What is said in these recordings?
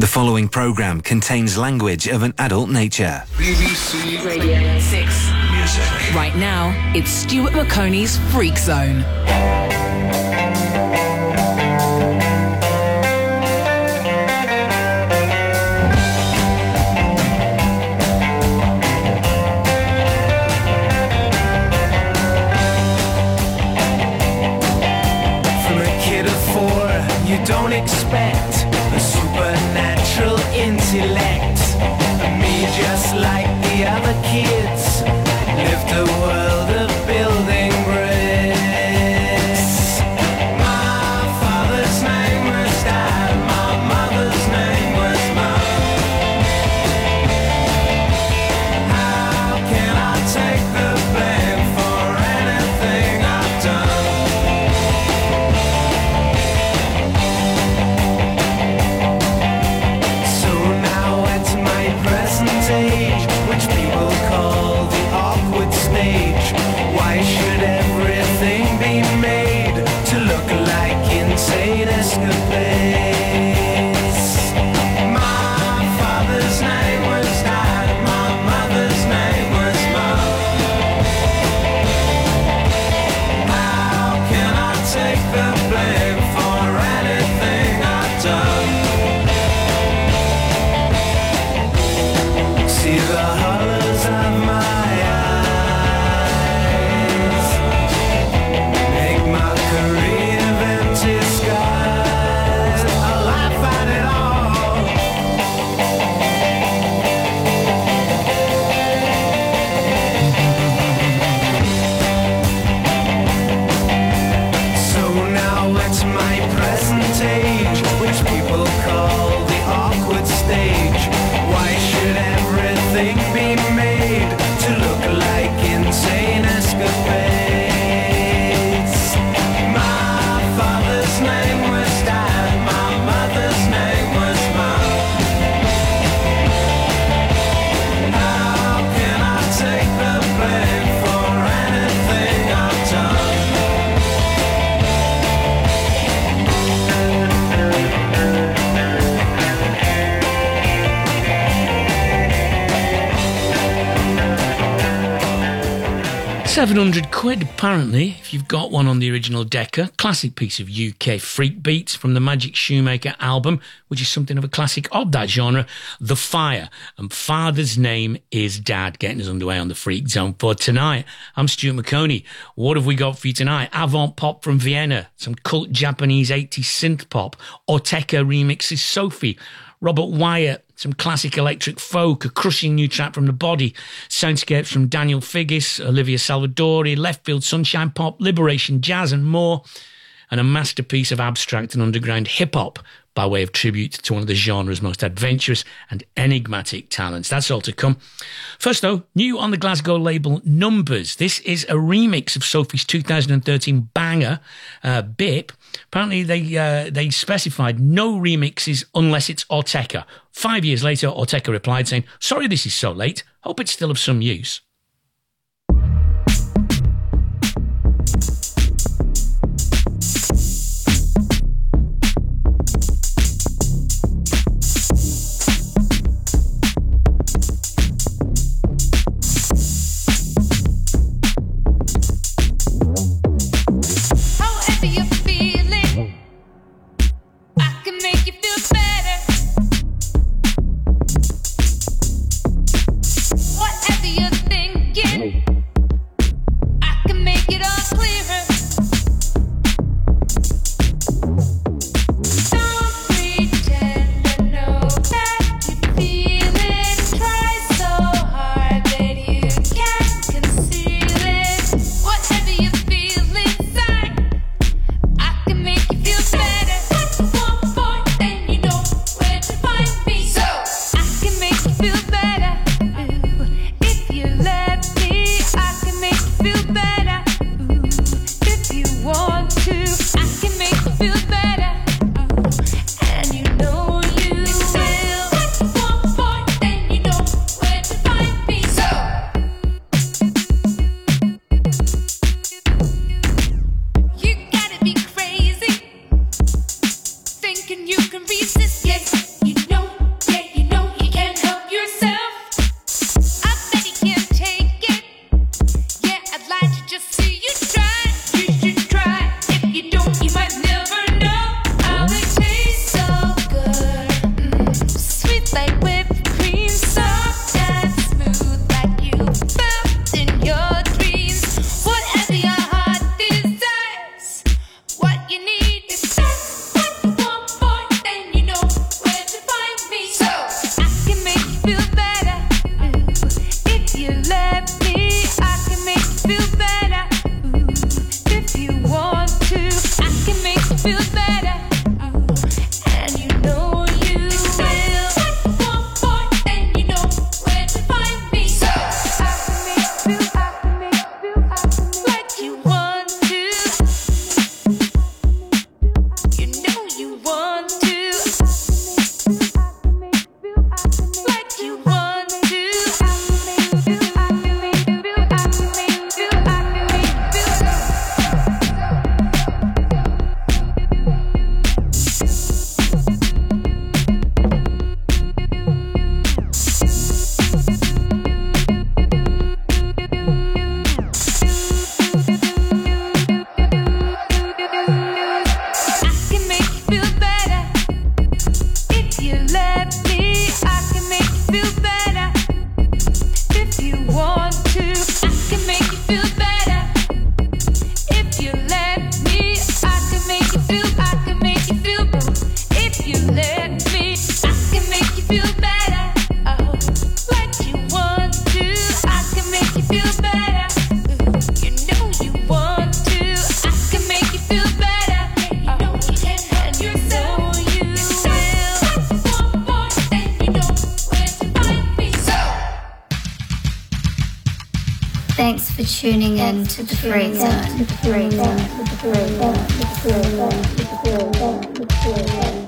The following programme contains language of an adult nature. BBC Radio 6 Music. Right now, it's Stuart McConey's Freak Zone. You don't expect a supernatural intellect. Me, just like the other kids, lived a world of building bricks. My father's name was Dad, my mother's name was Mom. How can I take the blame for anything I've done? Which people call the awkward stage. Why should everything be made to look like insane escapades? My father's name was Dad, my mother's name was Mom. How can I take the blame for anything I've done? See the hollows of my eyes, make mockery of empty skies. I'll laugh at it all. So now at my present age, which people call the awkward stage, why should everything be made to look like insane escapades? My father's name was Dad, my mother's name was Mom. How can I take the blame for anything I've done? £700 apparently, if you've got one on the original Decca. Classic piece of UK freak beats from the Magic Shoemaker album, which is something of a classic of that genre, The Fire. And Father's Name is Dad, getting us underway on the Freak Zone for tonight. I'm Stuart McConey. What have we got for you tonight? Avant pop from Vienna, some cult Japanese 80s synth pop, Ortega remixes Sophie, Robert Wyatt, some classic electric folk, a crushing new track from The Body, soundscapes from Daniel Figgis, Olivia Salvadori, left field sunshine pop, liberation jazz and more, and a masterpiece of abstract and underground hip-hop by way of tribute to one of the genre's most adventurous and enigmatic talents. That's all to come. First, though, new on the Glasgow label Numbers. This is a remix of Sophie's 2013 banger, Bip. Apparently, they specified no remixes unless it's Ortega. 5 years later, Ortega replied saying, "Sorry this is so late. Hope it's still of some use." Whatever you think let me, I can make you feel better. If you want to, I can make you feel better. If you let me, I can make you feel, I can make you feel better. If you let me, I can make you feel better. Oh, like you want to, I can make you feel better. You know you want to, I can make you feel better. Oh, and you know you will. And you know where to find me. So. Thanks for tuning in to the Freak Zone.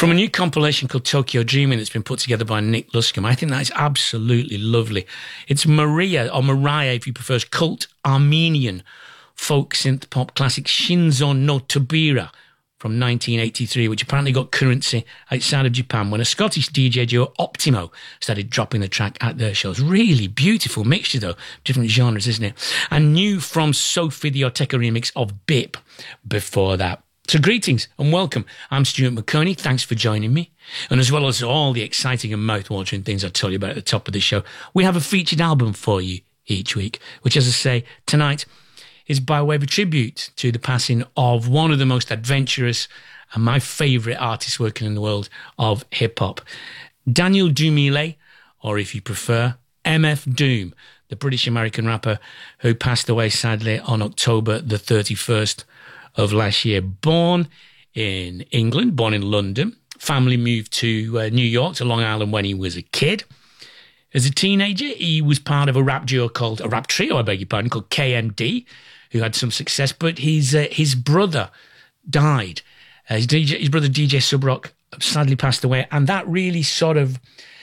From a new compilation called Tokyo Dreaming that's been put together by Nick Luscombe. I think that is absolutely lovely. It's Maria, or Mariah if you prefer, cult Armenian folk synth pop classic Shinzo no Tobira from 1983, which apparently got currency outside of Japan when a Scottish DJ duo, Optimo, started dropping the track at their shows. Really beautiful mixture, though. Different genres, isn't it? And new from Sophie, the Ortega remix of Bip before that. So greetings and welcome. I'm Stuart McConey. Thanks for joining me. And as well as all the exciting and mouth-watering things I told you about at the top of the show, we have a featured album for you each week, which, as I say, tonight is by way of a tribute to the passing of one of the most adventurous and my favourite artists working in the world of hip-hop. Daniel Dumile, or if you prefer, MF Doom, the British-American rapper who passed away sadly on October the 31st of last year. Born in England, born in London. Family moved to New York, to Long Island when he was a kid. As a teenager, he was part of a rap trio, called KMD, who had some success, but his brother died. His brother DJ Subrock sadly passed away, and that really sort of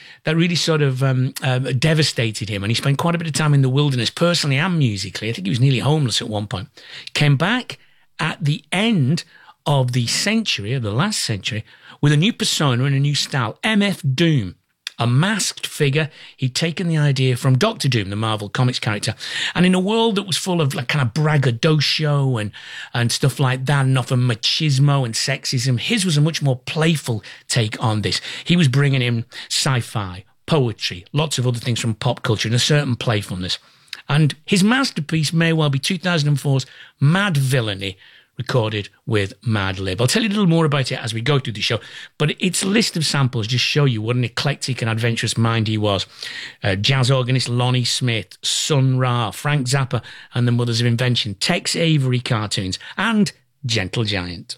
devastated him, and he spent quite a bit of time in the wilderness, personally and musically. I think he was nearly homeless at one point. Came back at the end of the century, of the last century, with a new persona and a new style. MF Doom, a masked figure. He'd taken the idea from Doctor Doom, the Marvel Comics character, and in a world that was full of like kind of braggadocio and stuff like that, and often machismo and sexism, his was a much more playful take on this. He was bringing in sci-fi, poetry, lots of other things from pop culture, and a certain playfulness. And his masterpiece may well be 2004's Mad Villainy, recorded with Madlib. I'll tell you a little more about it as we go through the show, but its list of samples just show you what an eclectic and adventurous mind he was. Jazz organist Lonnie Smith, Sun Ra, Frank Zappa and the Mothers of Invention, Tex Avery cartoons, and Gentle Giant.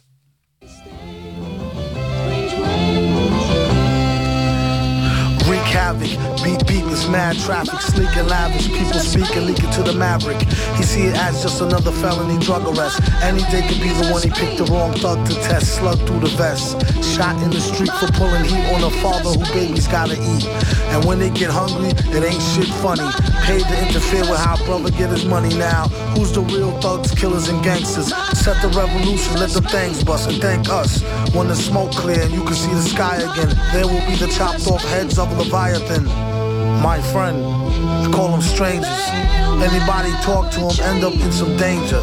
Wreak havoc, beatless, mad traffic, sleek and lavish, people speak and leak it to the maverick. He see it as just another felony drug arrest. Any day could be the one he picked the wrong thug to test, slug through the vest. Shot in the street for pulling heat on a father who babies gotta eat. And when they get hungry, it ain't shit funny. Paid to interfere with how brother get his money now. Who's the real thugs, killers, and gangsters? Set the revolution, let the things bust, and thank us. When the smoke clear and you can see the sky again, there will be the chopped off heads of Leviathan. My friend, I call them strangers. Anybody talk to them end up in some danger.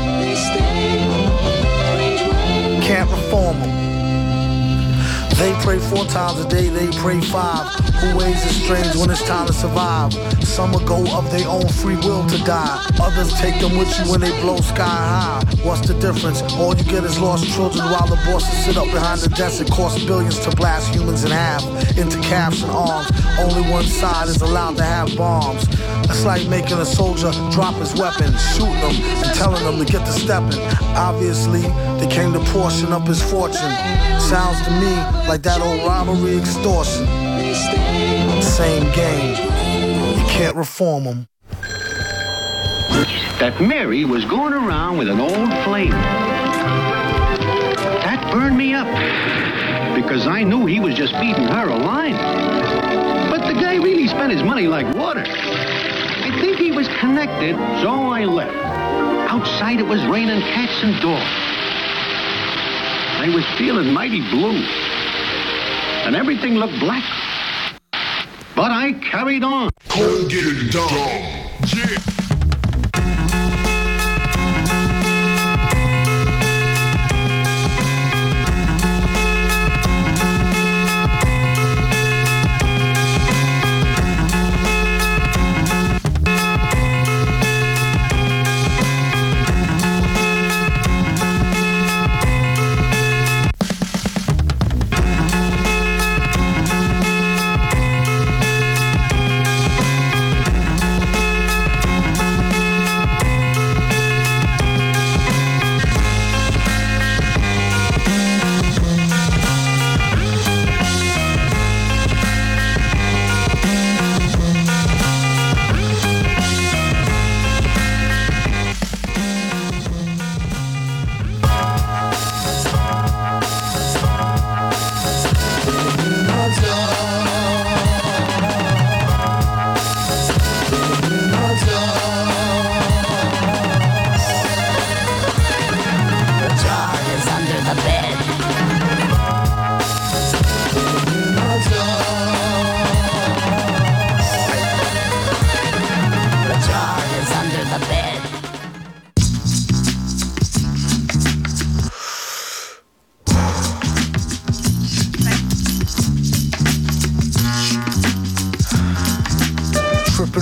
Can't reform them. They pray 4 times a day, they pray 5. Who ways is strange when it's time to survive. Some will go of their own free will to die. Others take them with you when they blow sky high. What's the difference? All you get is lost children while the bosses sit up behind the desk. It costs billions to blast humans in half into calves and arms. Only one side is allowed to have bombs. It's like making a soldier drop his weapon, shooting them and telling them to get to stepping. Obviously, they came to portion up his fortune. Sounds to me like that old robbery extortion. Same game. You can't reform them. That Mary was going around with an old flame. That burned me up because I knew he was just feeding her a line. But the guy really spent his money like water. I think he was connected, so I left. Outside it was raining cats and dogs. I was feeling mighty blue. And everything looked black. But I carried on. Go get it done. Yeah.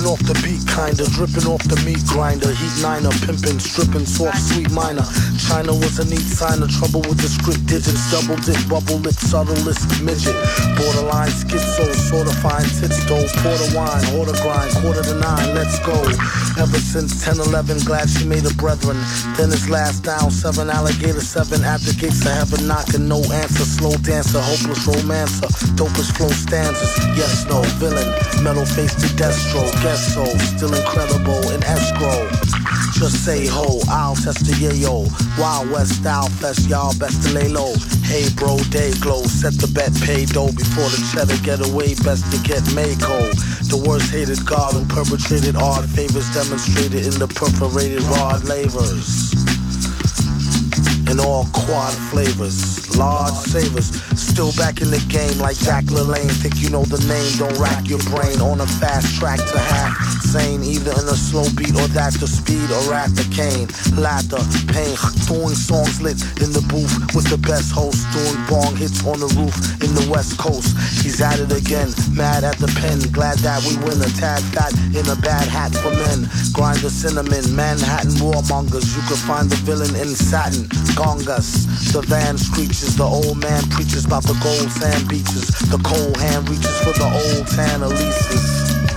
Tripping off the beat, kinda. Dripping off the meat grinder. Heat niner, pimping, stripping, soft, sweet minor. China was a neat signer. Trouble with the script digits. Double dip, bubble lip, subtlest midget. Borderline schizo, sorta fine tits though. Porter wine, order grind, 8:45, let's go. Ever since 10-11, glad she made a brethren. Then his last down, 7 alligator, 7 at the gates of heaven, knocking, no answer. Slow dancer, hopeless romancer, dopest flow stanzas. Yes, no, villain, metal face to Destro. Guess so, still incredible in escrow. Just say ho, I'll test the yayo. Wild West style fest, y'all best to lay low. Hey bro, day glow, set the bet, pay dough. Before the cheddar get away, best to get Mako. The worst hated god who perpetrated odd favors demonstrated in the perforated rod lavers. In all quad flavors, large savers. Still back in the game like Jack LaLanne. Think you know the name, don't rack your brain. On a fast track to half sane, either in a slow beat or that's the speed or at the cane. Laughter, pain, doing songs lit in the booth with the best host. Doing bong hits on the roof in the West Coast. He's at it again, mad at the pen. Glad that we win a tad fat in a bad hat for men. Grind the cinnamon, Manhattan warmongers. You can find the villain in satin. Gongas, the van screeches. The old man preaches about the gold sand beaches. The cold hand reaches for the old tan Elises.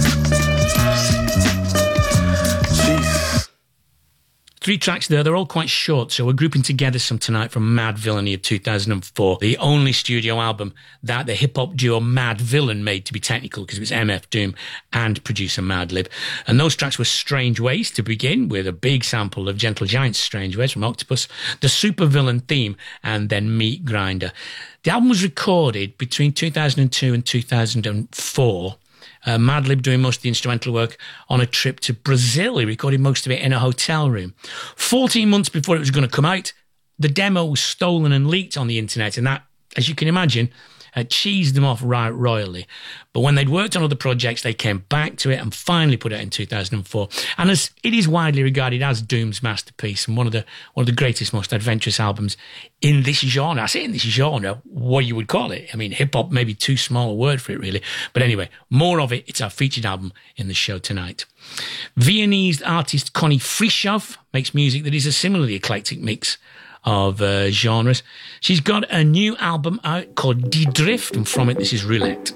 Jeez. 3 tracks there, they're all quite short, so we're grouping together some tonight from Mad Villainy of 2004, the only studio album that the hip-hop duo Mad Villain made, to be technical, because it was MF Doom and producer Madlib. And those tracks were Strange Ways to begin, with a big sample of Gentle Giant's Strange Ways from Octopus, the Super Villain theme, and then Meat Grinder. The album was recorded between 2002 and 2004. Madlib doing most of the instrumental work on a trip to Brazil. He recorded most of it in a hotel room. 14 months before it was going to come out, the demo was stolen and leaked on the internet, and that, as you can imagine, cheesed them off right royally. But when they'd worked on other projects, they came back to it and finally put it in 2004. And as it is widely regarded as Doom's masterpiece and one of the greatest, most adventurous albums in this genre. I say in this genre, what you would call it. I mean, hip-hop may be too small a word for it, really. But anyway, more of it. It's our featured album in the show tonight. Viennese artist Connie Frischoff makes music that is a similarly eclectic mix of genres. She's got a new album out called Die Drift, and from it, this is Roulette.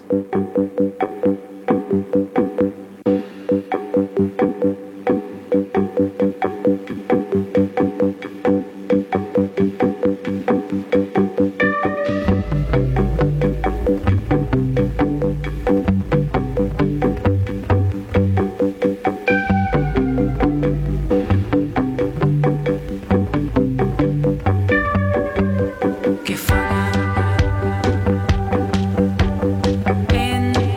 Que fuga en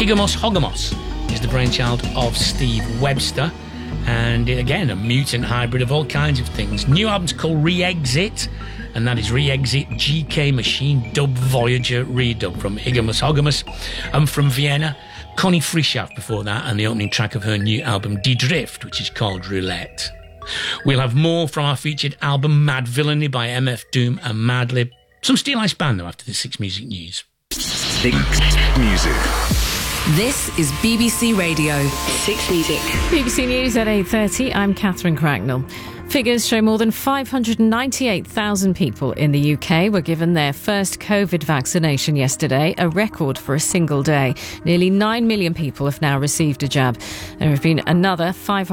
Higamos Hogamos is the brainchild of Steve Webster, and again, a mutant hybrid of all kinds of things. New album's called Re-Exit, and that is Re-Exit GK Machine Dub Voyager redub from Higamos Hogamos. And from Vienna, Connie Frischhaft before that, and the opening track of her new album Die Drift, which is called Roulette. We'll have more from our featured album Mad Villainy by MF Doom and Madlib. Some Steel Ice Band though after the Six Music News. Six Music. This is BBC Radio. Six Music. BBC News at 8:30. I'm Catherine Cracknell. Figures show more than 598,000 people in the UK were given their first COVID vaccination yesterday, a record for a single day. Nearly 9 million people have now received a jab. There have been another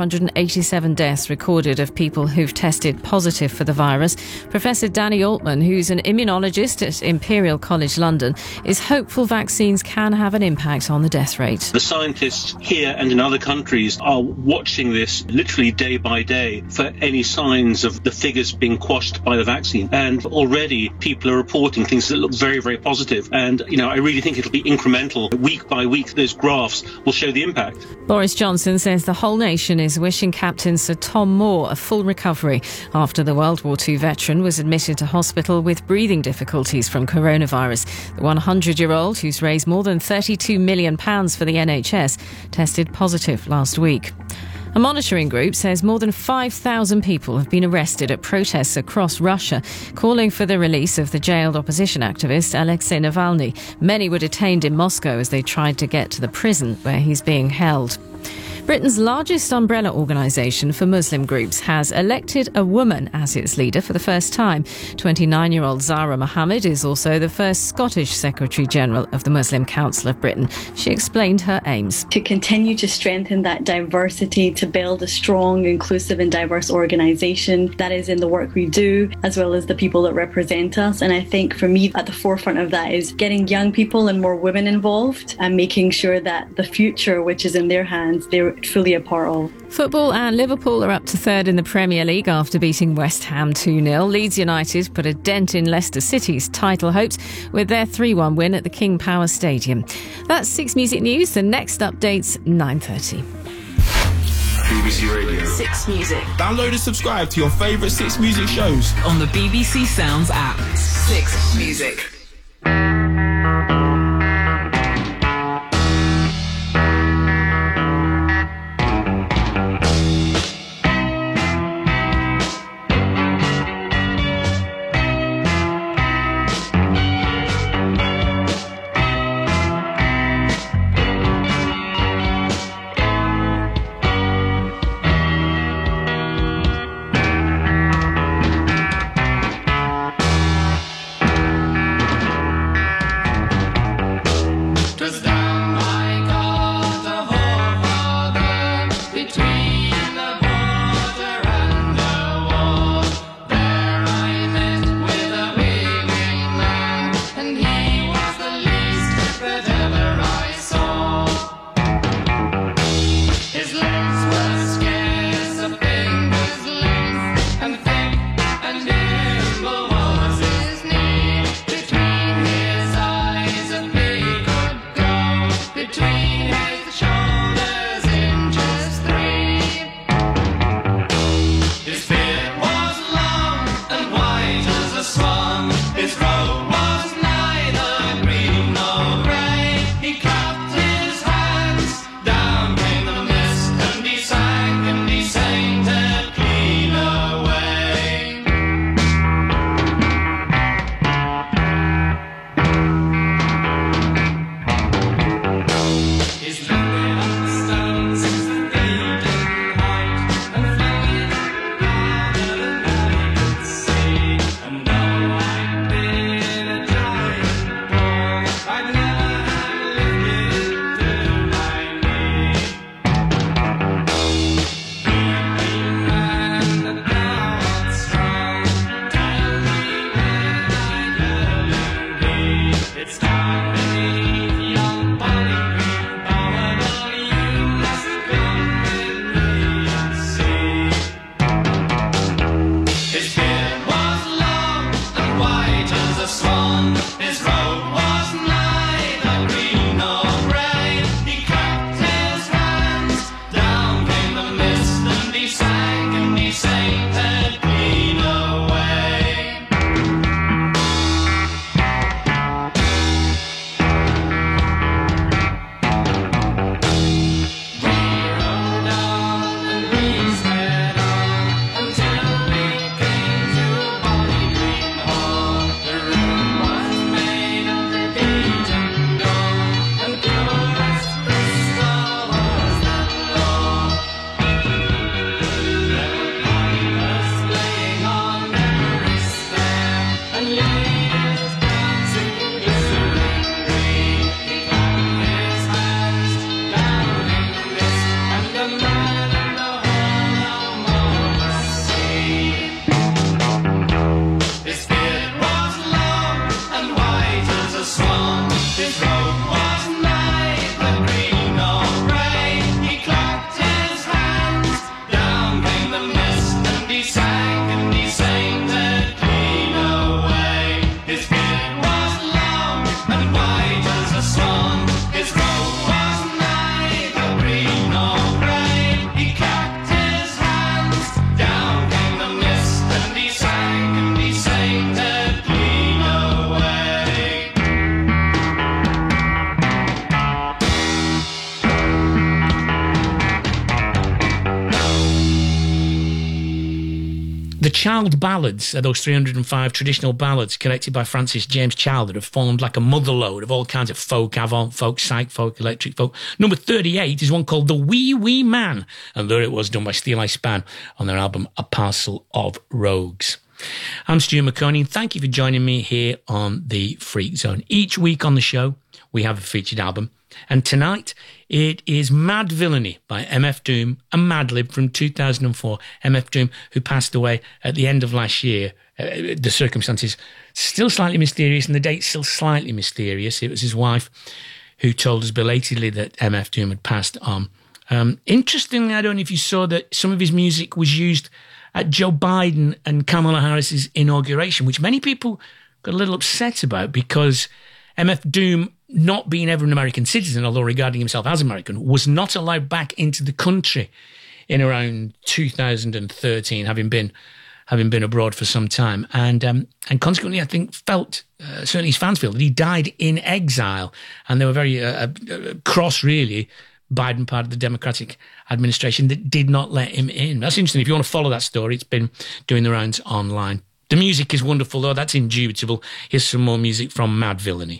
587 deaths recorded of people who've tested positive for the virus. Professor Danny Altman, who's an immunologist at Imperial College London, is hopeful vaccines can have an impact on the death rate. The scientists here and in other countries are watching this literally day by day for any signs of the figures being quashed by the vaccine, and already people are reporting things that look very, very positive. And I really think it'll be incremental. Week by week those graphs will show the impact. Boris Johnson says the whole nation is wishing Captain Sir Tom Moore a full recovery after the World War II veteran was admitted to hospital with breathing difficulties from coronavirus. The 100-year-old, who's raised more than £32 million for the NHS, tested positive last week. A monitoring group says more than 5,000 people have been arrested at protests across Russia, calling for the release of the jailed opposition activist Alexei Navalny. Many were detained in Moscow as they tried to get to the prison where he's being held. Britain's largest umbrella organisation for Muslim groups has elected a woman as its leader for the first time. 29-year-old Zahra Mohammed is also the first Scottish Secretary-General of the Muslim Council of Britain. She explained her aims. To continue to strengthen that diversity, to build a strong, inclusive and diverse organisation that is in the work we do, as well as the people that represent us. And I think for me, at the forefront of that is getting young people and more women involved and making sure that the future, which is in their hands, they're fully a part of. Football, and Liverpool are up to third in the Premier League after beating West Ham 2-0. Leeds United put a dent in Leicester City's title hopes with their 3-1 win at the King Power Stadium. That's Six Music News. The next update's 9:30. BBC Radio. Six Music. Download and subscribe to your favourite Six Music shows On the BBC Sounds app. Six Music. He clapped his hands, down came the mist, and he The child ballads are those 305 traditional ballads collected by Francis James Child that have formed like a motherlode of all kinds of folk, avant folk, psych folk, electric folk. Number 38 is one called The Wee Wee Man, and there it was, done by Steel Eye Span on their album A Parcel of Rogues. I'm Stu McConey, and thank you for joining me here on the Freak Zone. Each week on the show, we have a featured album. And tonight, it is Mad Villainy by MF Doom and Madlib from 2004. MF Doom, who passed away at the end of last year. The circumstances still slightly mysterious, and the date still slightly mysterious. It was his wife who told us belatedly that MF Doom had passed on. Interestingly, I don't know if you saw that some of his music was used at Joe Biden and Kamala Harris's inauguration, which many people got a little upset about because MF Doom, not being ever an American citizen, although regarding himself as American, was not allowed back into the country in around 2013, having been abroad for some time, and consequently, I think certainly his fans feel that he died in exile, and they were very cross, really. Biden, part of the Democratic administration, that did not let him in. That's interesting. If you want to follow that story, it's been doing the rounds online. The music is wonderful, though. That's indubitable. Here's some more music from Mad Villainy.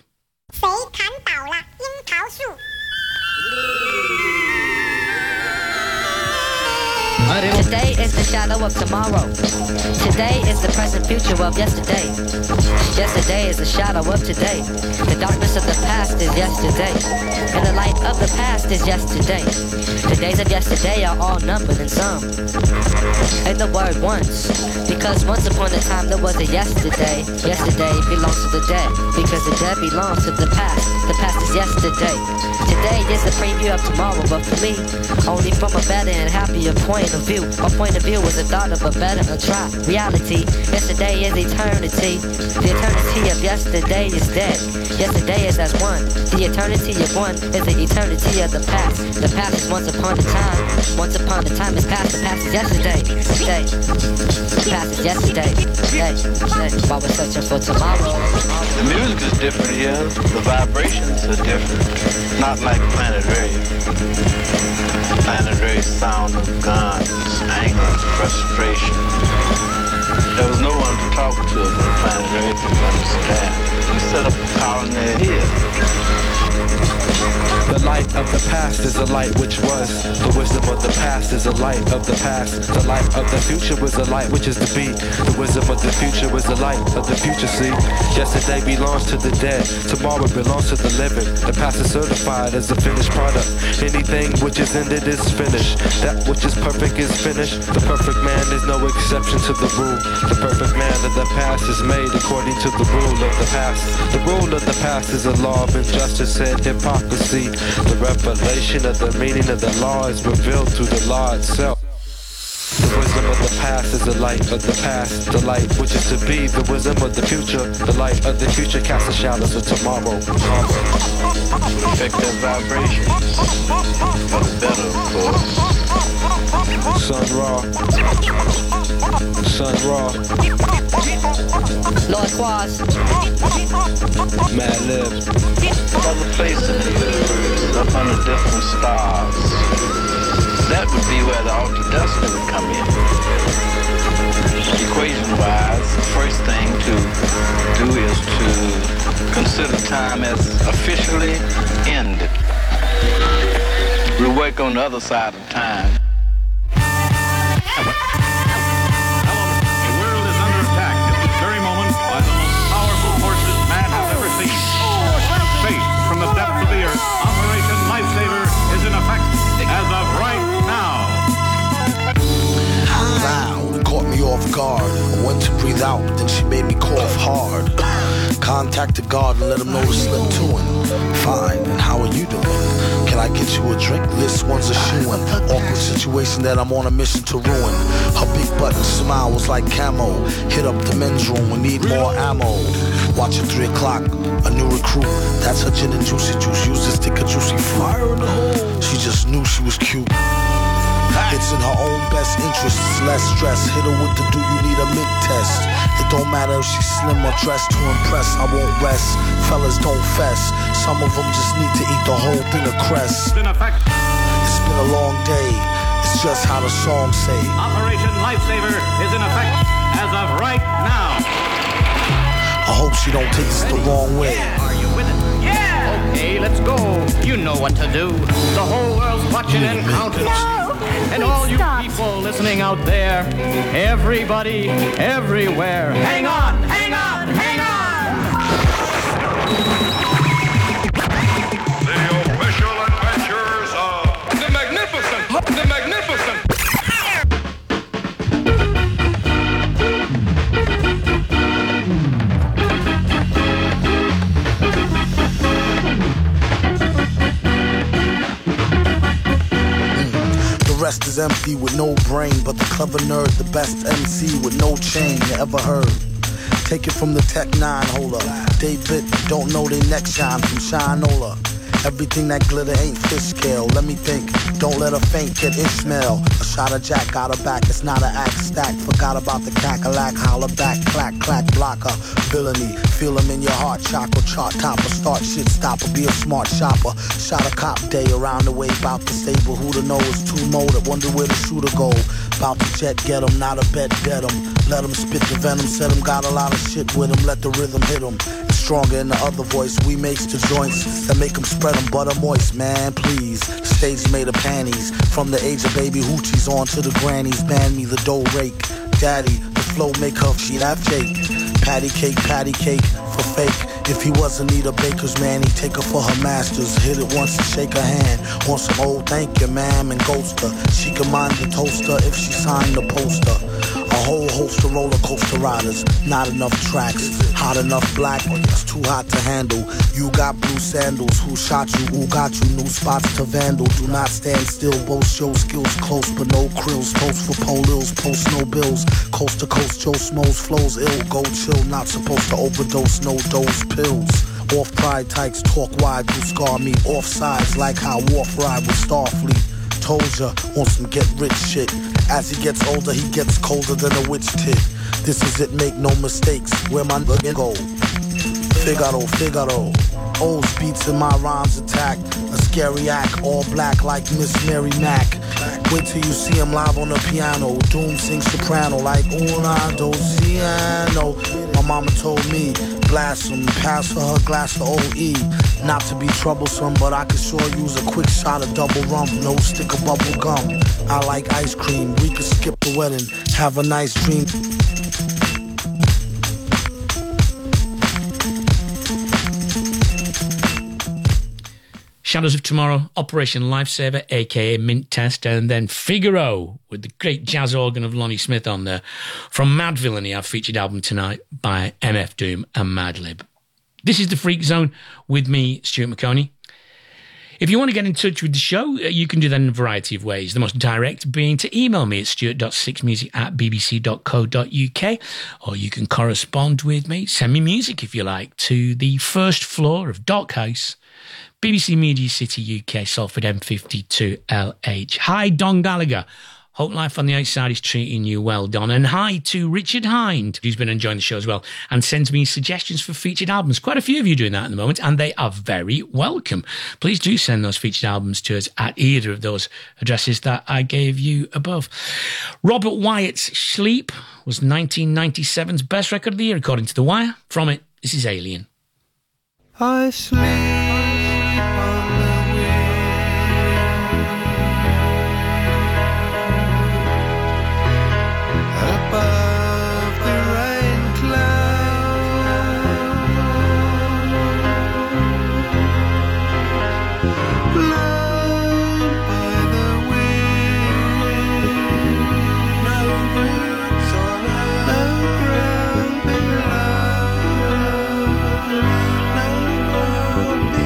Today is the shadow of tomorrow. Today is the present future of yesterday. Yesterday is the shadow of today. The darkness of the past is yesterday, and the light of the past is yesterday. The days of yesterday are all numbered and some. And the word once, because once upon a time there was a yesterday. Yesterday belongs to the dead, because the dead belongs to the past. The past is yesterday. Today is the preview of tomorrow, but for me, only from a better and happier point of view. My point of view is the thought of a better try. Reality, yesterday is eternity. The eternity of yesterday is dead. Yesterday is as one. The eternity of one is the eternity of the past. The past is once upon a time. Once upon a time is past. The past is yesterday. Today. The past is yesterday. Today. While we're searching for tomorrow. The music is different here. The vibrations are different. Not like Planet Rave. Planet Rave sound of guns, anger, frustration. There was no one to talk to in Planet Rave, you understand. We set up a colony here. The light of the past is a light which was. The wisdom of the past is a light of the past. The light of the future was a light which is to be. The wisdom of the future was the light of the future, see. Yesterday belongs to the dead. Tomorrow belongs to the living. The past is certified as a finished product. Anything which is ended is finished. That which is perfect is finished. The perfect man is no exception to the rule. The perfect man of the past is made according to the rule of the past. The rule of the past is a law of injustice and hypocrisy. The revelation of the meaning of the law is revealed through the law itself. The wisdom of the past is the light of the past. The light which is to be, the wisdom of the future. The light of the future casts the shadows of tomorrow. Effective vibrations. For the better, of course. Sun Ra. Sun Ra. Lord Quaz. Madlib. Other places in the universe, up under different stars. That would be where the alter destiny would come in. Equation-wise, the first thing to do is to consider time as officially ended. We'll work on the other side of time. From the depths of the earth, Operation Lifesaver is in effect as of right now. Loud, caught me off guard. I went to breathe out, but then she made me cough hard. Contacted God and let him know to slip to him. Fine, and how are you doing? Can I get you a drink? This one's a shoe-in. Awkward situation that I'm on a mission to ruin. Her big button smile was like camo. Hit up the men's room, we need more ammo. Watch at 3 o'clock, a new recruit. That's her gin and juicy juice. Use this stick of juicy fire in the hole. She just knew she was cute. It's in her own best interest, less stress. Hit her with the do you need a mid test. It don't matter if she's slim or dressed to impress. I won't rest, fellas don't fess. Some of them just need to eat the whole thing of cress. It's been a long day, it's just how the song say. Operation Lifesaver is in effect. as of right now. I hope she don't take this the wrong way. Are you with it? Yeah! Okay, let's go. You know what to do. The whole world's watching and counting. No! And all you people listening out there, everybody, everywhere, hang on, hang on, hang on! The official adventures of the Magnificent, the Magnificent. The rest is empty with no brain, but the clever nerd, the best MC with no chain you ever heard. Take it from the Tech 9 holder. They bit, don't know they neck shine from Shinola. Everything that glitter ain't fish scale. Let me think, don't let her faint, get Ishmael. A shot of Jack got her back, it's not an act stack. Forgot about the cackalack, holler back, clack, clack, blocker. Villainy, feel him in your heart, chakra, chart topper. Start shit stopper, be a smart shopper. Shot a cop day around the way, bout the stable. Who to know is too molded, wonder where the shooter go. Bout to jet, get him, not a bet, get him. Let him spit the venom, said him, got a lot of shit with him. Let the rhythm hit him. It's stronger in the other voice, we makes the joints that make him spread them butter moist, man, please. The stage made of panties. From the age of baby hoochies on to the grannies. Ban me the dough rake. Daddy, the flow make her, she'd have Jake. Patty cake for fake. If he wasn't need a baker's man, he'd take her for her masters. Hit it once and shake her hand. Want some old thank you, ma'am, and ghost her. She can mind the toaster if she signed the poster. A whole host of roller coaster riders. Not enough tracks. Hot enough black, it's too hot to handle. You got blue sandals. Who shot you? Who got you? New spots to vandal. Do not stand still. Both show skills close, but no krills. Post for polils, post no bills. Coast to coast, Joe Smoes flows ill. Go chill, not supposed to overdose. No dose pills. Off pride tykes talk wide, do scar me. Off sides like how Worf ride with Starfleet. Told ya, want some get rich shit. As he gets older, he gets colder than a witch tit. This is it, make no mistakes. Where my nigga go? Figaro. O's beats in my rhymes attack. A scary act, all black like Miss Mary Mack. Wait till you see him live on the piano. Doom sings soprano like una, dos, piano. My mama told me, blast him, pass for her glass of OE. Not to be troublesome, but I could sure use a quick shot of double rum. No stick of bubble gum. I like ice cream, we could skip the wedding. Have a nice dream. Shadows of Tomorrow, Operation Lifesaver, aka Mint Test, and then Figaro with the great jazz organ of Lonnie Smith on there. From Mad Villainy, our featured album tonight by MF Doom and Madlib. This is The Freak Zone with me, Stuart McConey. If you want to get in touch with the show, you can do that in a variety of ways. The most direct being to email me at stuart.sixmusic@bbc.co.uk, or you can correspond with me, send me music if you like, to the first floor of Dock House, BBC Media City, UK, Salford M52LH. Hi, Don Gallagher. Hope life on the outside is treating you well, Don. And hi to Richard Hind, who's been enjoying the show as well, and sends me suggestions for featured albums. Quite a few of you doing that at the moment, and they are very welcome. Please do send those featured albums to us at either of those addresses that I gave you above. Robert Wyatt's Sleep was 1997's best record of the year, according to The Wire. From it, this is Alien. I sleep. Be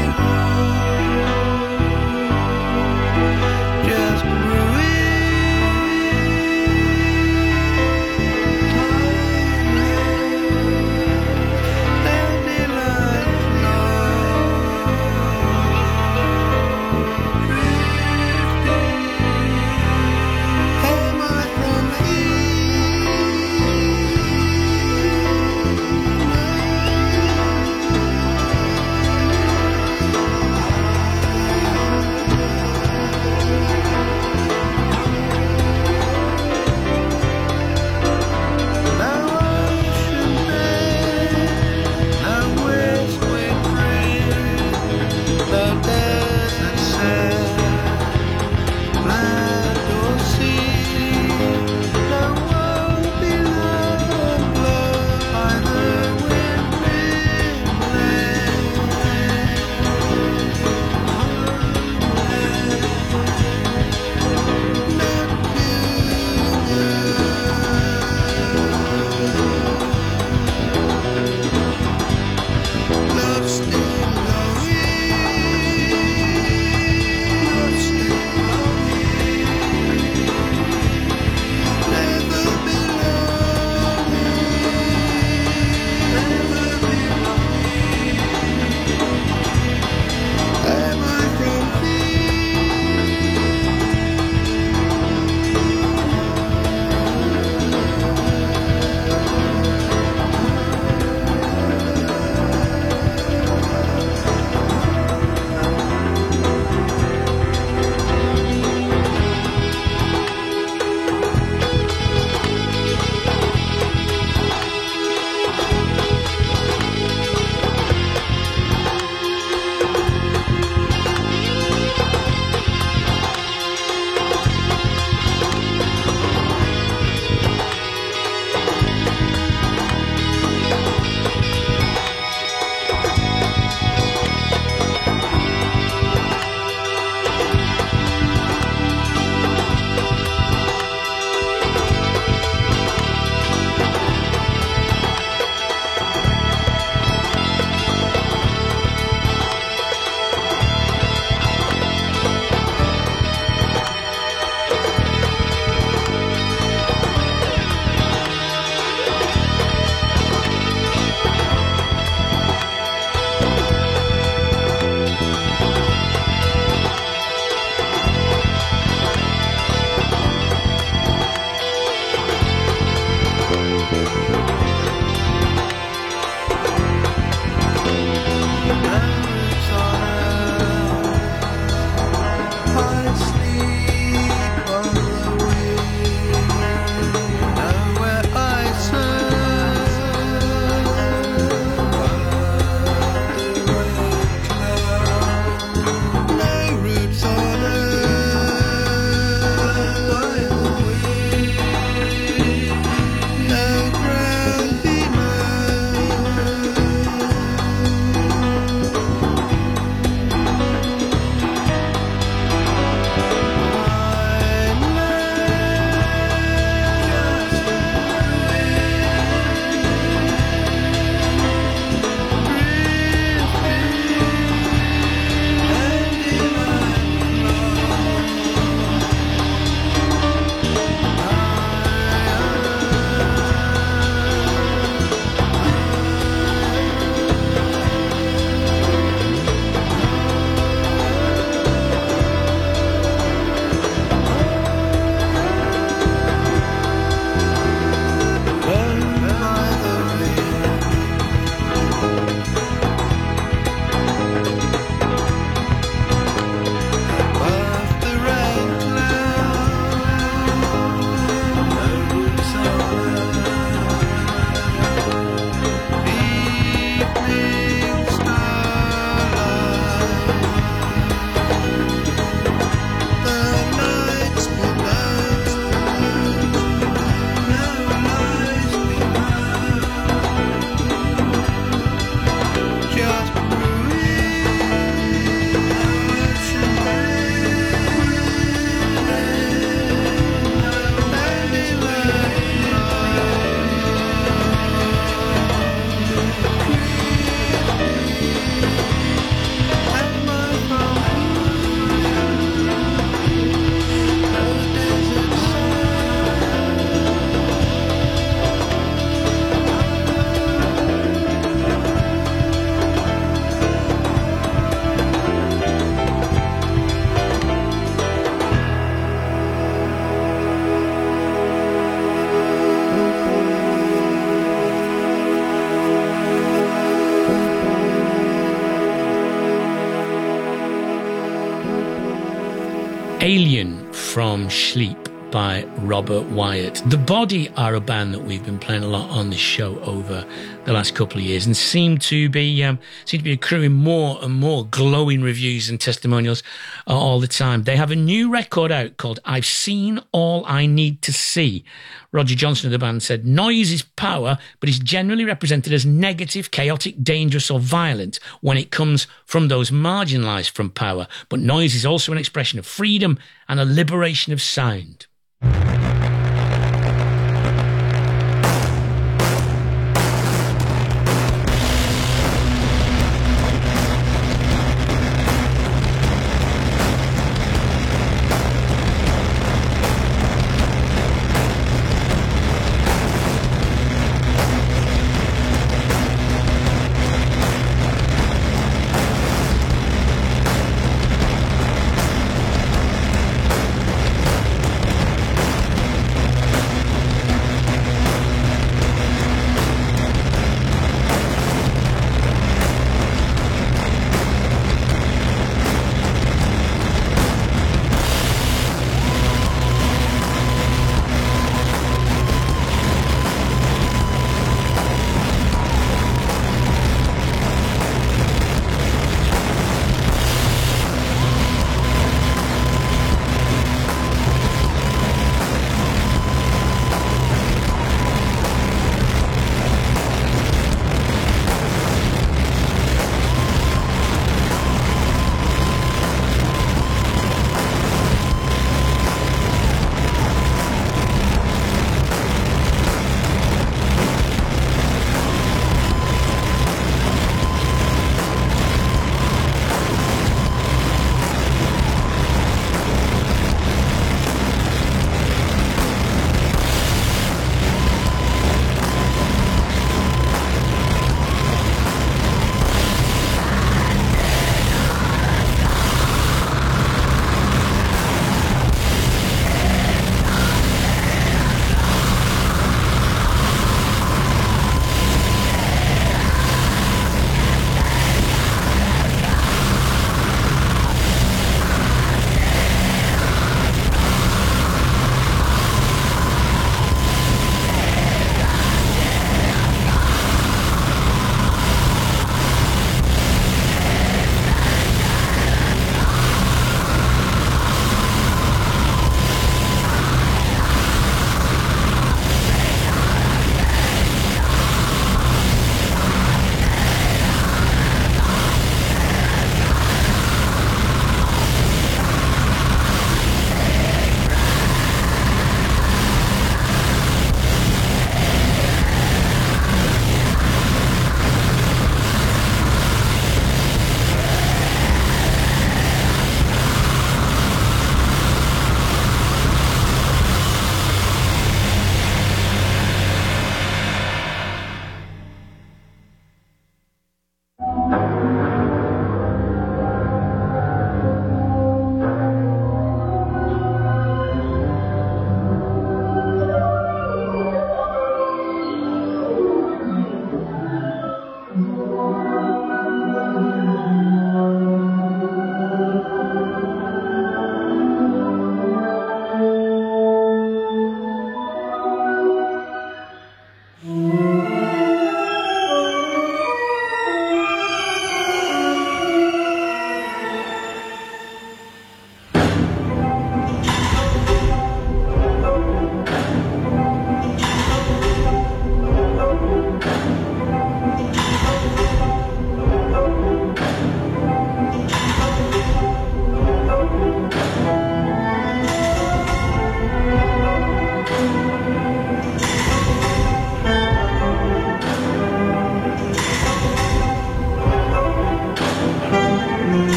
from Sleep by Robert Wyatt. The Body are a band that we've been playing a lot on this show over the last couple of years, and seem to be accruing more and more glowing reviews and testimonials all the time. They have a new record out called I've Seen All I Need to See. Roger Johnson of the band said, noise is power, but is generally represented as negative, chaotic, dangerous or violent when it comes from those marginalised from power. But noise is also an expression of freedom and a liberation of sound.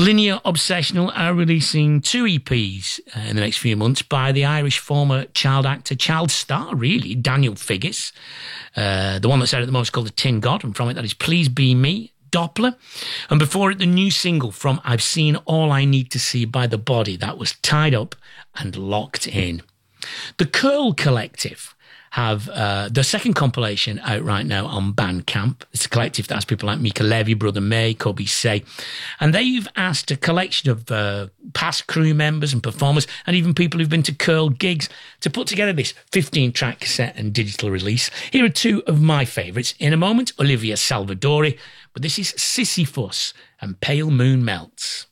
Linear Obsessional are releasing 2 EPs in the next few months by the Irish former child actor, child star, really, Daniel Figgis. The one that's out at the moment is called The Tin God, and from it that is Please Be Me, Doppler. And before it, the new single from I've Seen All I Need to See by The Body, that was Tied Up and Locked In. The Curl Collective have the second compilation out right now on Bandcamp. It's a collective that has people like Mika Levy, Brother May, Kobe Say. And they've asked a collection of past crew members and performers and even people who've been to Curl gigs to put together this 15-track cassette and digital release. Here are 2 of my favourites. In a moment, Olivia Salvadori, but this is Sisyphus and Pale Moon Melts.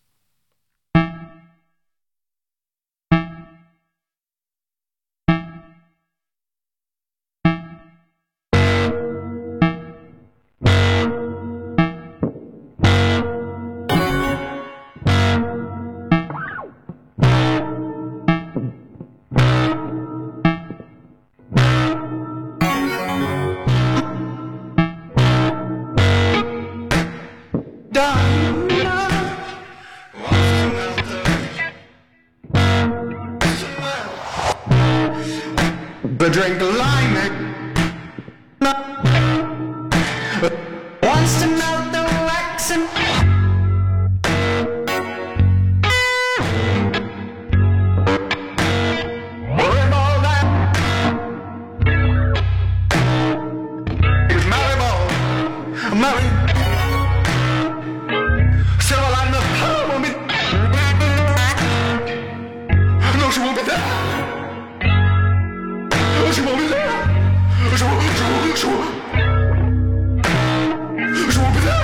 But drink lime wants to melt the wax and rip all that. It's Maribel, Mary. Silver line of power won't be. No, she won't be there. Je m'en vais là. Je m'en vais là. Je m'en vais là.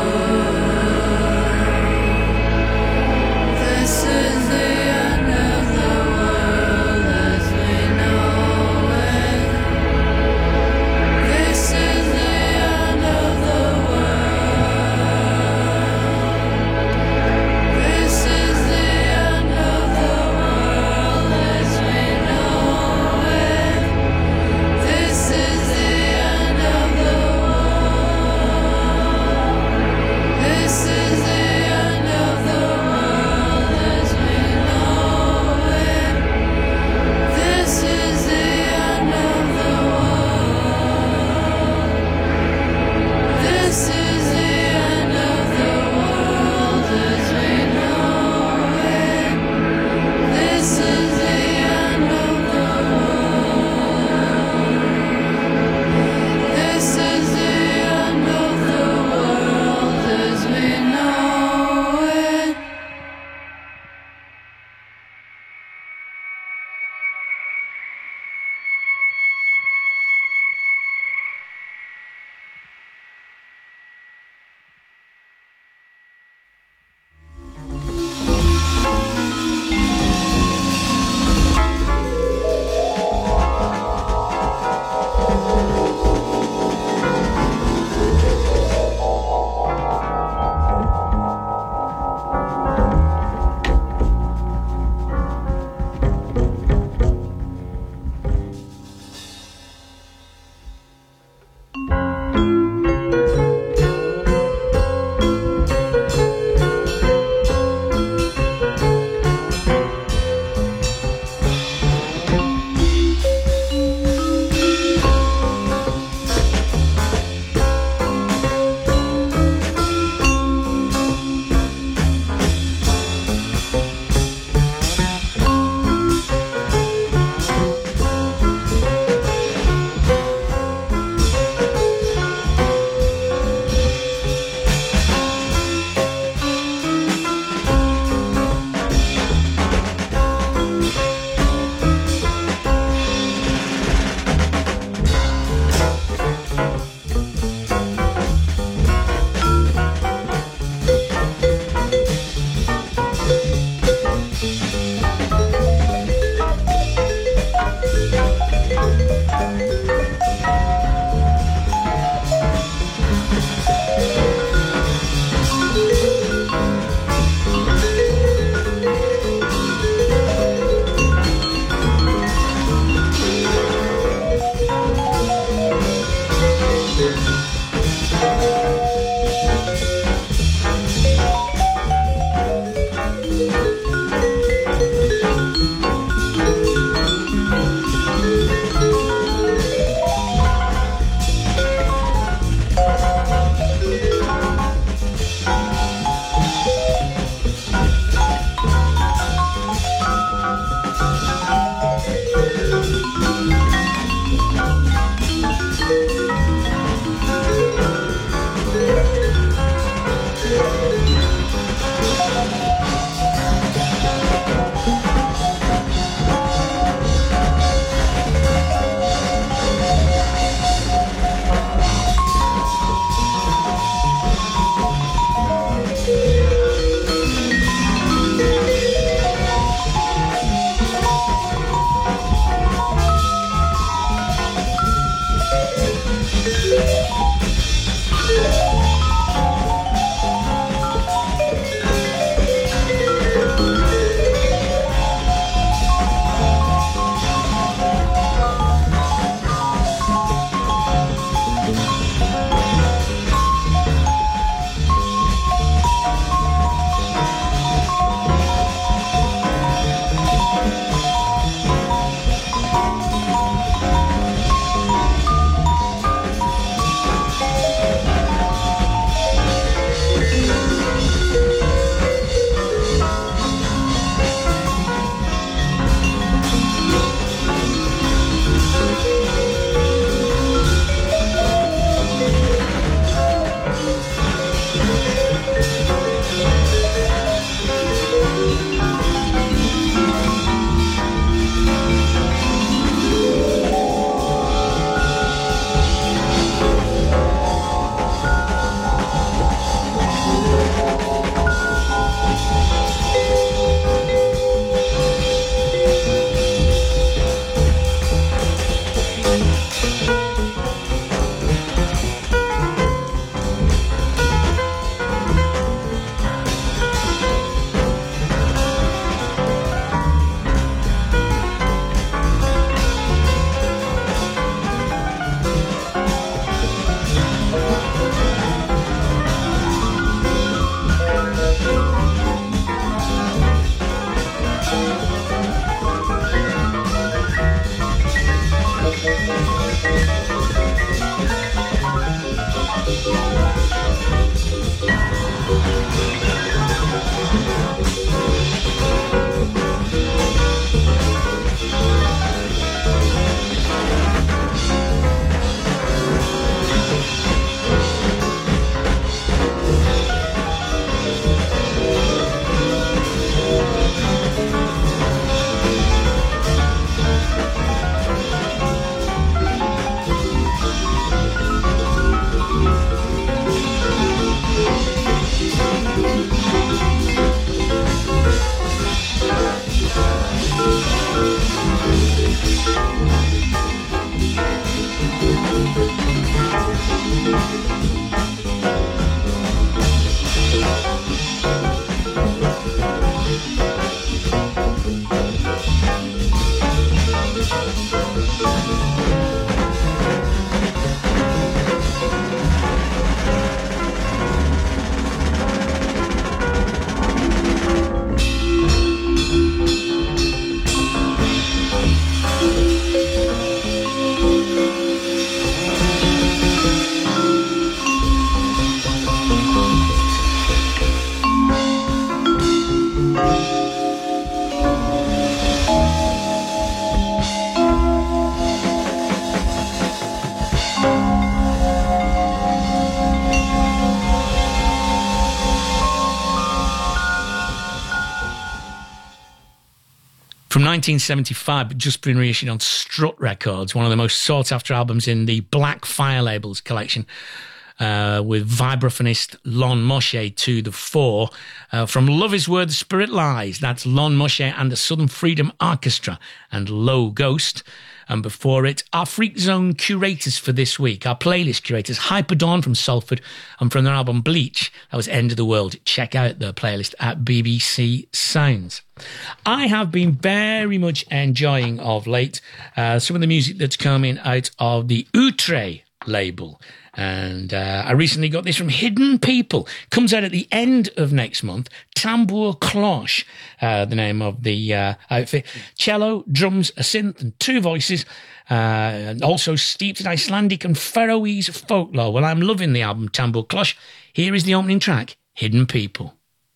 From 1975, but just been reissued on Strut Records, one of the most sought-after albums in the Black Fire Labels collection, with vibraphonist Lon Moshe to the fore. From Love Is Where the Spirit Lies, that's Lon Moshe and the Southern Freedom Orchestra and Low Ghost. And before it, our Freak Zone curators for this week, our playlist curators, Hyperdawn from Salford, and from their album Bleach, that was End of the World. Check out their playlist at BBC Sounds. I have been very much enjoying of late some of the music that's coming out of the Outre label. And I recently got this from Hidden People. Comes out at the end of next month. Tambour Cloche, the name of the outfit. Cello, drums, a synth, and 2 voices. And also steeped in Icelandic and Faroese folklore. Well, I'm loving the album Tambour Cloche. Here is the opening track, Hidden People.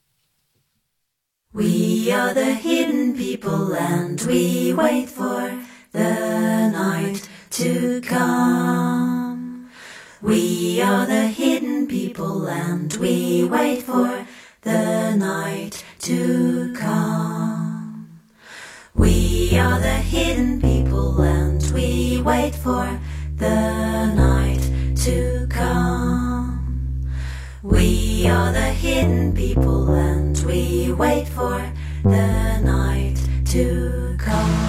We are the hidden people and we wait for the night to come. We are the hidden people and we wait for the night to come. We are the hidden people and we wait for the night to come. We are the hidden people and we wait for the night to come.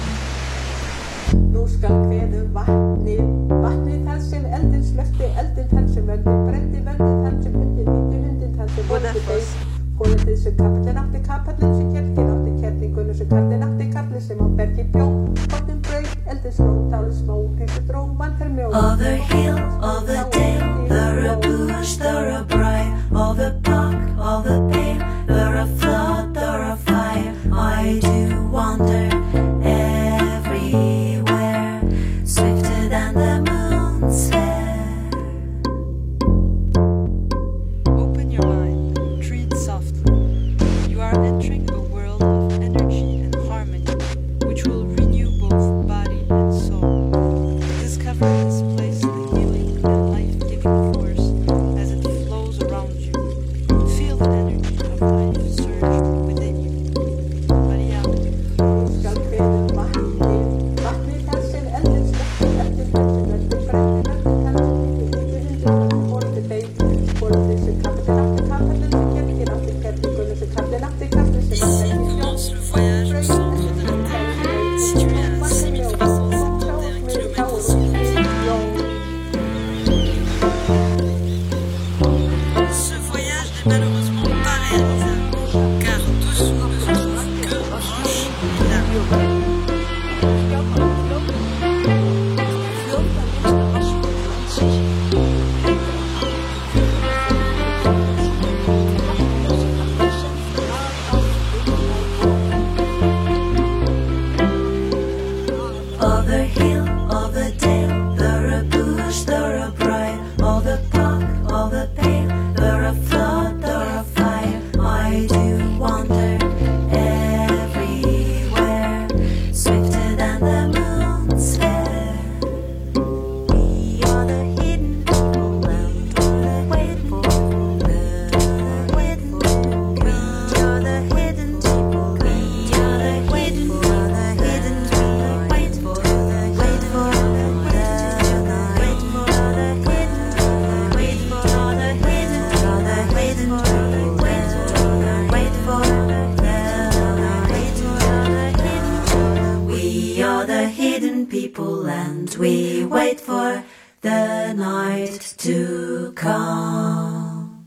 Nú skal kveðu vatnið þar sem eldin slökkti, eldin þann sem völdin brendi, völdin þann sem hundin víti, hundin þann sem vondu beið. Fóreldrið sem kapallin átti, kapallin sem kertin átti, kertingunum sem kallin átti, kallin sem á bergi bjó. Botnin braut, eldin sló, tálu smó, písu dró, mann fer mjó. Over hill, over dale, there a bush, there a briar, over park, over pale, there a flood, there a fire. I do wander everywhere, swifter than the moon's fair. Open your mind, tread softly. You are entering a world of energy and harmony, which will renew both body and soul. Discover in this place the healing and life-giving force as it flows around you. Feel the energy of life surge within you. Maria. Ici commence le voyage au centre de la Terre, situé à 6371 km sud de Ce voyage n'est malheureusement pas réalisable, car dessous ne se trouve que roche de la Over hill, over dale, there a bush, there a briar, over park, over pale, there a flood, there a fire. I do wander everywhere, swifter than the moon's fair. We are the hidden people and we wait for the wait for. We are the hidden people, we are the hidden people, the hidden people. Wait for the wait for the wait for the hidden, wait for the hidden, the hidden, wait for the hidden. We are the hidden people and we wait for the night to come.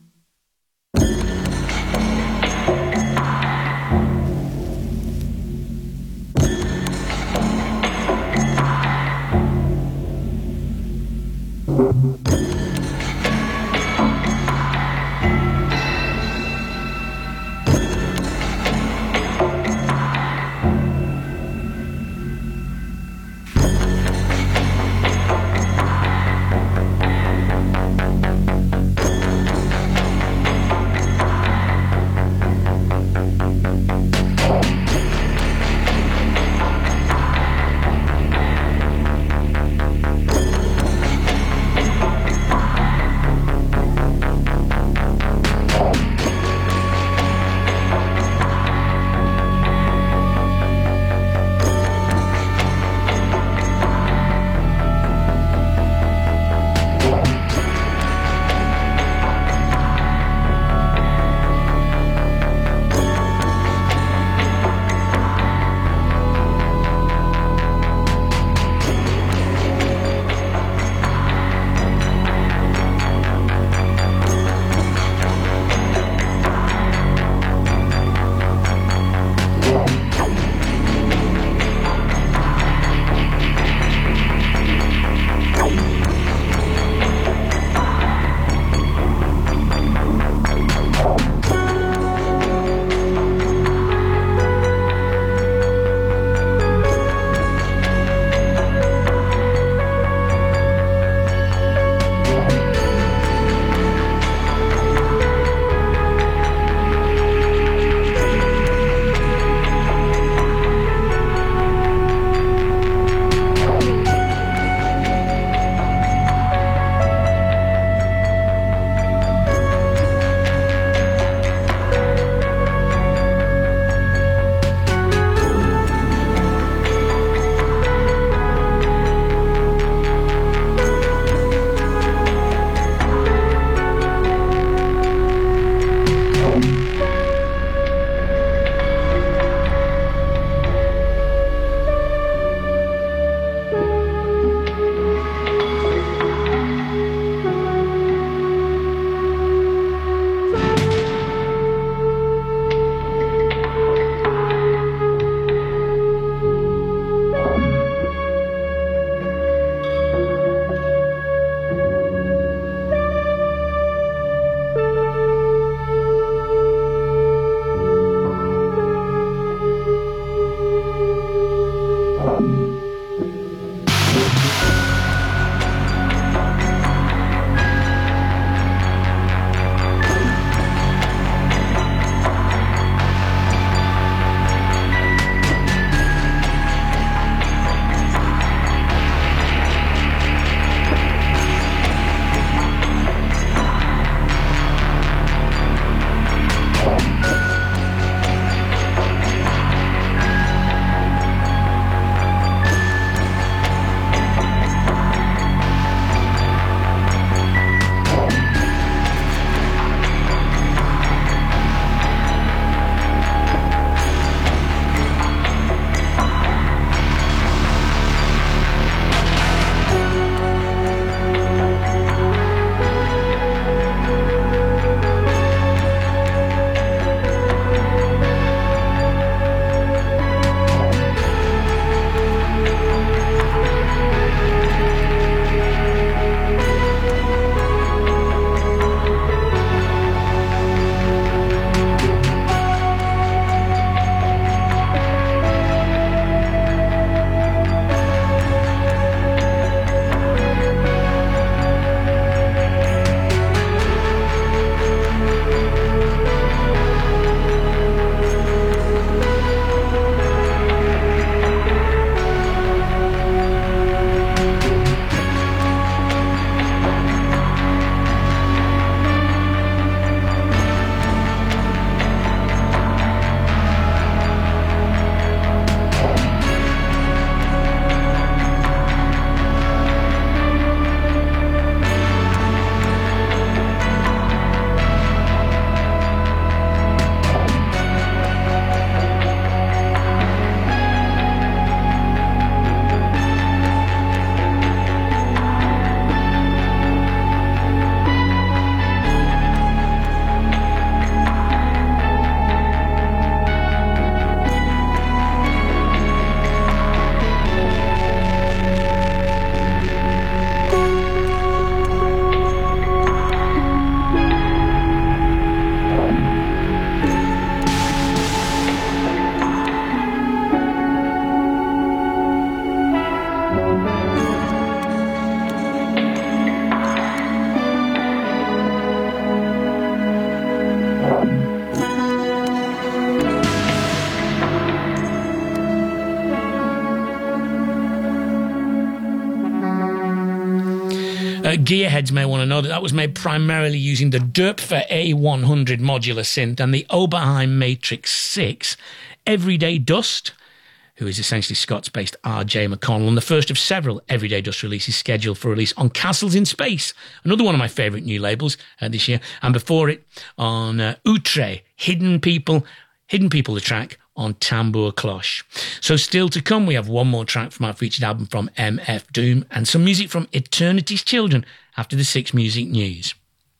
Gearheads may want to know that was made primarily using the Dürpfer A100 modular synth and the Oberheim Matrix 6. Everyday Dust, who is essentially Scots-based R.J. McConnell, and the first of several Everyday Dust releases scheduled for release on Castles in Space, another one of my favourite new labels this year, and before it on Outre, Hidden People, the track on Tambour Cloche. So still to come, we have one more track from our featured album from MF Doom and some music from Eternity's Children after the 6 Music News.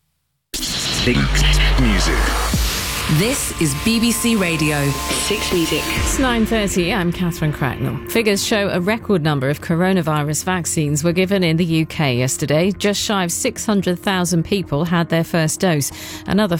6 Music. This is BBC Radio 6 Music. It's 9:30. I'm Catherine Cracknell. Figures show a record number of coronavirus vaccines were given in the UK yesterday. Just shy of 600,000 people had their first dose. Another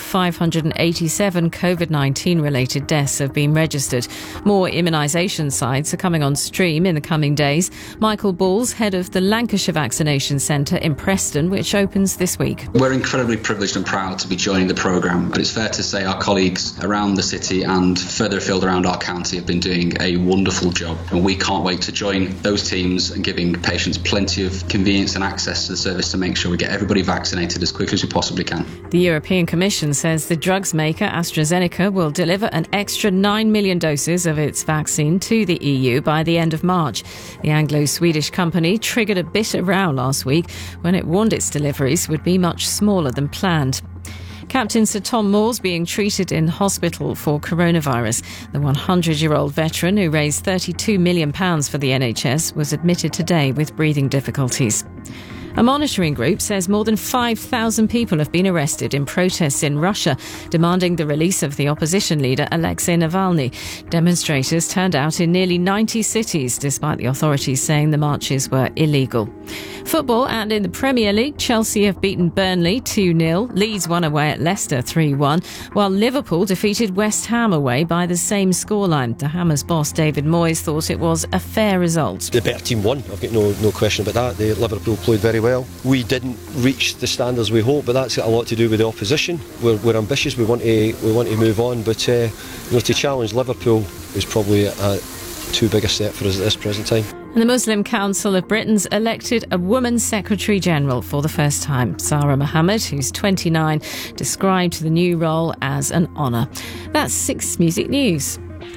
587 COVID-19 related deaths have been registered. More immunisation sites are coming on stream in the coming days. Michael Balls, head of the Lancashire Vaccination Centre in Preston, which opens this week. We're incredibly privileged and proud to be joining the programme, but it's fair to say our colleagues around the city and further afield around our county have been doing a wonderful job, and we can't wait to join those teams and giving patients plenty of convenience and access to the service to make sure we get everybody vaccinated as quickly as we possibly can. The European Commission says the drugs maker AstraZeneca will deliver an extra 9 million doses of its vaccine to the EU by the end of March. The Anglo-Swedish company triggered a bitter row last week when it warned its deliveries would be much smaller than planned. Captain Sir Tom Moore's being treated in hospital for coronavirus. The 100-year-old veteran who raised £32 million for the NHS was admitted today with breathing difficulties. A monitoring group says more than 5,000 people have been arrested in protests in Russia, demanding the release of the opposition leader Alexei Navalny. Demonstrators turned out in nearly 90 cities, despite the authorities saying the marches were illegal. Football, and in the Premier League, Chelsea have beaten Burnley 2-0. Leeds won away at Leicester 3-1, while Liverpool defeated West Ham away by the same scoreline. The Hammers boss David Moyes thought it was a fair result. The better team won, I've got no question about that. Liverpool played very well. We didn't reach the standards we hoped, but that's got a lot to do with the opposition. We're ambitious, we want to move on, but to challenge Liverpool is probably too big a step for us at this present time. And the Muslim Council of Britain's elected a woman Secretary-General for the first time. Sarah Mohammed, who's 29, described the new role as an honour. That's 6 Music News.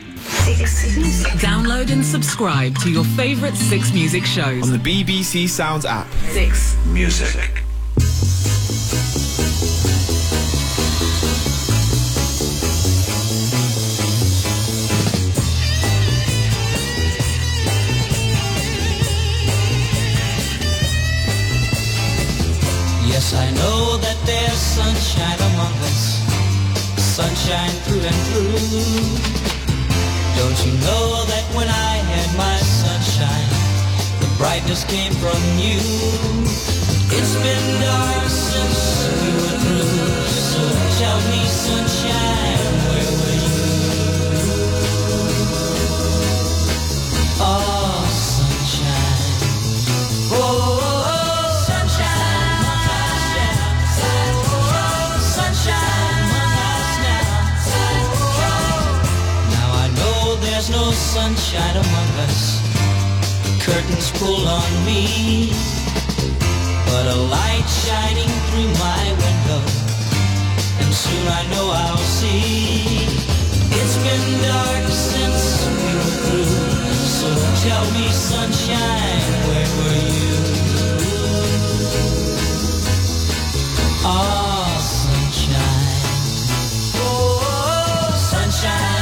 6 Music. Download and subscribe to your favourite 6 Music shows on the BBC Sounds app. 6 Music. Yes, I know that there's sunshine among us, sunshine through and through. Don't you know that when I had my sunshine, the brightness came from you? It's been dark since we were through, so tell me, sunshine, where were you? Oh, sunshine. Oh. There's no sunshine among us, curtains pulled on me, but a light shining through my window, and soon I know I'll see. It's been dark since we were through, so tell me, sunshine, where were you? Oh, sunshine. Oh, sunshine.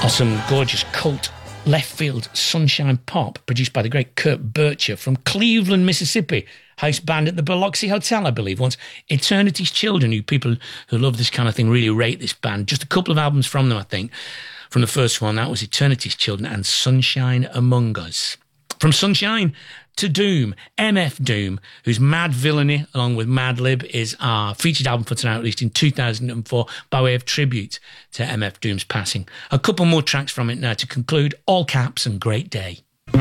Or some gorgeous cult left field sunshine pop produced by the great Kurt Bircher from Cleveland, Mississippi. House band at the Biloxi Hotel, I believe, once. Eternity's Children, who people who love this kind of thing really rate this band. Just a couple of albums from them, I think. From the first one, that was Eternity's Children and Sunshine Among Us. From Sunshine to Doom, MF Doom, whose Mad Villainy, along with Madlib, is our featured album for tonight, released in 2004, by way of tribute to MF Doom's passing. A couple more tracks from it now to conclude. All Caps and Great Day.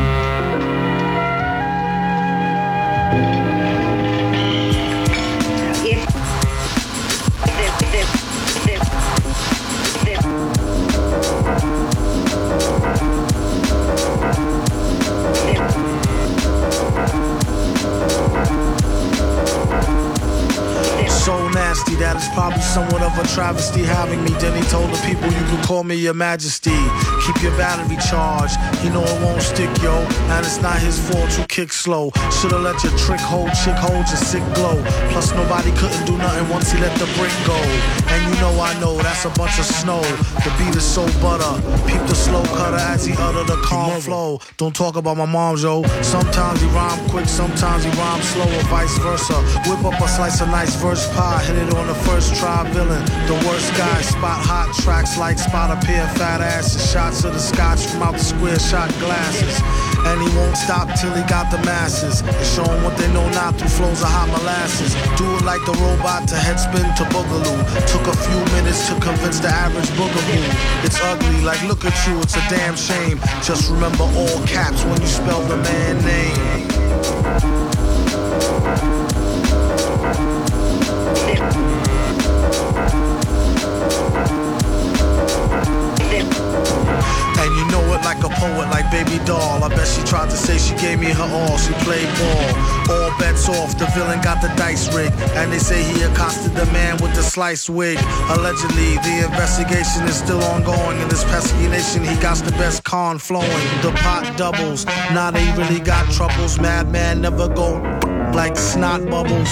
So nasty that it's probably somewhat of a travesty having me. Then he told the people, you can call me your majesty. Keep your battery charged, you know it won't stick, yo. And it's not his fault you kick slow. Should've let your chick hold your sick glow. Plus nobody couldn't do nothing once he let the brick go. And you know I know that's a bunch of snow. The beat is so butter. Peep the slow cutter as he utter the calm flow. Don't talk about my mom, yo. Sometimes he rhyme quick, sometimes he rhyme slow, or vice versa. Whip up a slice of nice verse pie, hit it on the first try, villain. The worst guy, spot hot tracks like spot a pair of fat asses. Shots of the scotch from out the square shot glasses. And he won't stop till he got the masses. And show them what they know now through flows of hot molasses. Do it like the robot to headspin to boogaloo. Took a few minutes to convince the average boogaboo. It's ugly, like look at you, it's a damn shame. Just remember all caps when you spell the man name. And you know it like a poet, like Baby Doll. I bet she tried to say she gave me her all. She played ball. All bets off, the villain got the dice rig. And they say he accosted the man with the sliced wig. Allegedly, the investigation is still ongoing. In this pesky nation, he got the best con flowing. The pot doubles, now they really got troubles. Madman never go like snot bubbles.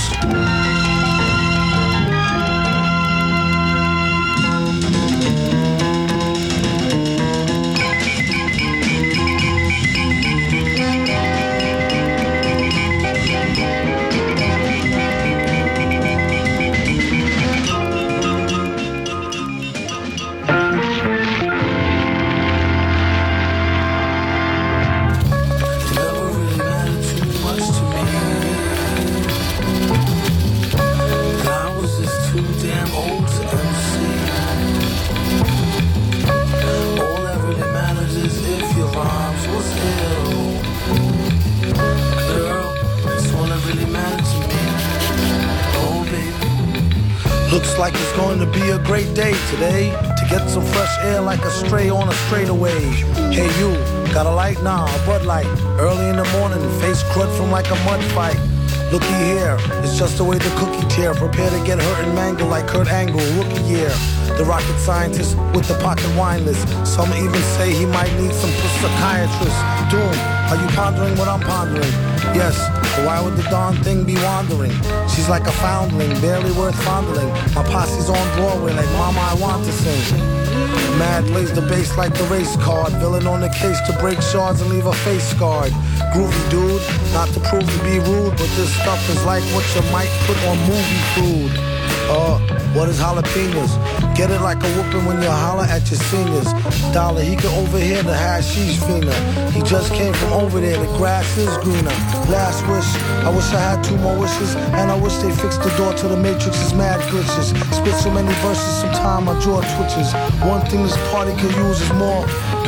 Looks like it's going to be a great day today. To get some fresh air like a stray on a straightaway. Hey you, got a light? Nah, a Bud Light. Early in the morning, face crud from like a mud fight. Looky here, it's just the way the cookie tear. Prepare to get hurt and mangled like Kurt Angle, rookie year. The rocket scientist with the pocket wine list. Some even say he might need some psychiatrist. Doom, are you pondering what I'm pondering? Yes, but why would the darn thing be wandering? She's like a foundling, barely worth fondling. My posse's on Broadway like Mama, I want to sing. Mad lays the bass like the race card. Villain on the case to break shards and leave a face scarred. Groovy dude, not to prove to be rude, but this stuff is like what you might put on movie food. What is jalapenos? Get it like a whooping when you holler at your seniors. Dollar, he can overhear the hashish fiender. He just came from over there, the grass is greener. Last wish, I wish I had 2 more wishes. And I wish they fixed the door to the Matrix's mad glitches. Spit so many verses, sometime my jaw twitches. One thing this party could use is more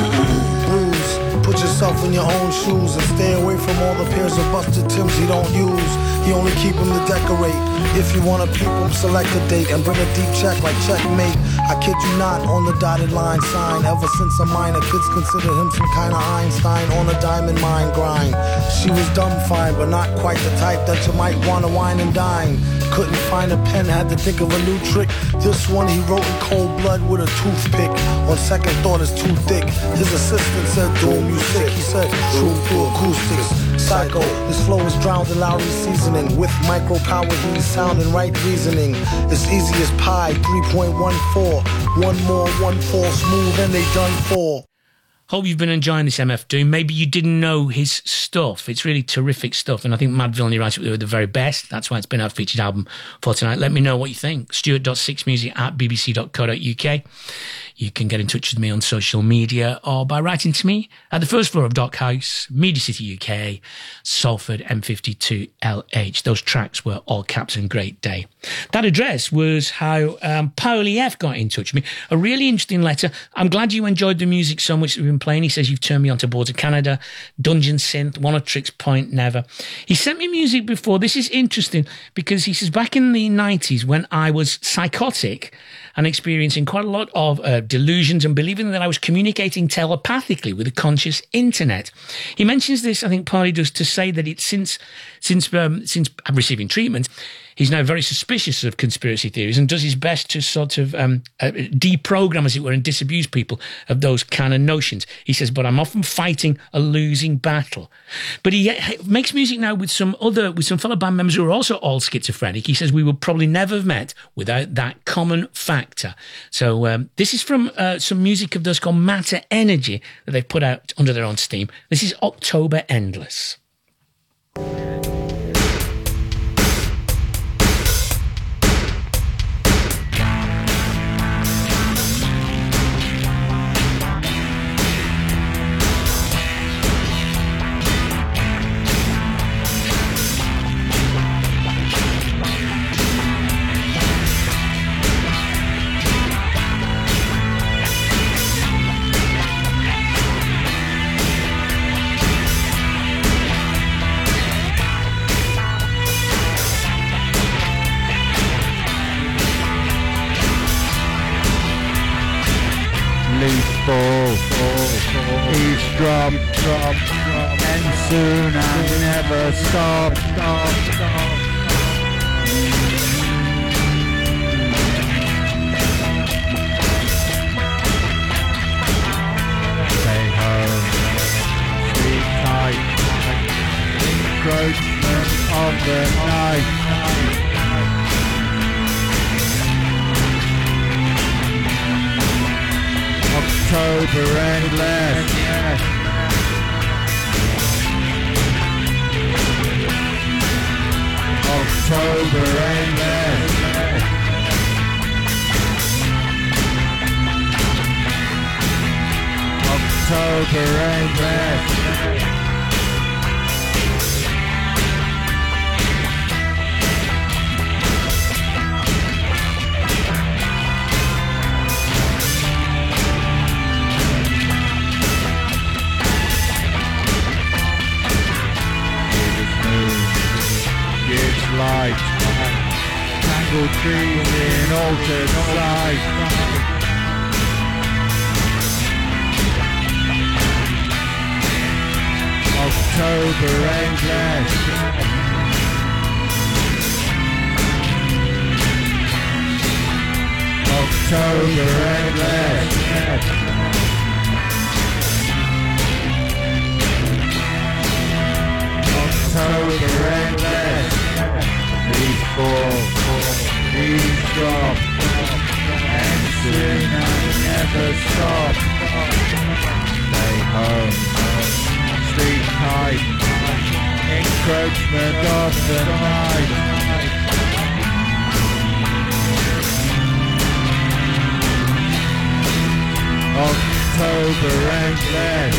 booze. Put yourself in your own shoes and stay away from all the pairs of busted Timbs he don't use. He only keep them to decorate. If you wanna peep him, select a date and bring a deep check like checkmate. I kid you not, on the dotted line sign. Ever since a minor, kids consider him some kind of Einstein on a diamond mine grind. She was dumb fine, but not quite the type that you might wanna wine and dine. Couldn't find a pen, had to think of a new trick. This one he wrote in cold blood with a toothpick. On second thought it's too thick. His assistant said, do him, you sick. He said, true through acoustics. Psycho, his flow is drowned in Lowry seasoning. With micro power he's sound and right reasoning. It's easy as pie, 3.14. One more, one fall smooth and they done for. Hope you've been enjoying this, MF Doom. Maybe you didn't know his stuff. It's really terrific stuff, and I think Mad Villainy writes it with the very best. That's why it's been our featured album for tonight. Let me know what you think. Stuart.sixmusic@bbc.co.uk. You can get in touch with me on social media or by writing to me at the first floor of Dock House, Media City, UK, Salford, M52LH. Those tracks were all caps and Great Day. That address was how Paoli F got in touch with me. A really interesting letter. I'm glad you enjoyed the music so much that we've been playing. He says, you've turned me on to Boards of Canada, Dungeon Synth, One of Tricks Point Never. He sent me music before. This is interesting because he says, back in the 90s when I was psychotic and experiencing quite a lot of delusions and believing that I was communicating telepathically with the conscious internet. He mentions this, I think partly does, to say that it's since receiving treatment, he's now very suspicious of conspiracy theories and does his best to sort of deprogram, as it were, and disabuse people of those kind of notions. He says, but I'm often fighting a losing battle. But he makes music now with some fellow band members who are also all schizophrenic. He says, we would probably never have met without that common factor. So this is from some music of theirs called Matter Energy that they've put out under their own steam. This is October Endless. Eavesdrop, and soon and never stop. Stay home, sleep tight, encroachment of the night. October endless. October endless. October endless. Light, tangled trees in altered sight. October endless. October endless. October endless. Please fall, please drop, and soon and never stop. Stay home, sleep tight, encroachment of the night. October endless.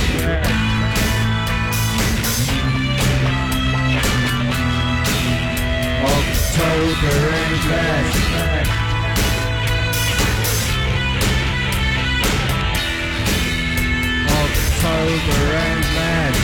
October endless. October endless.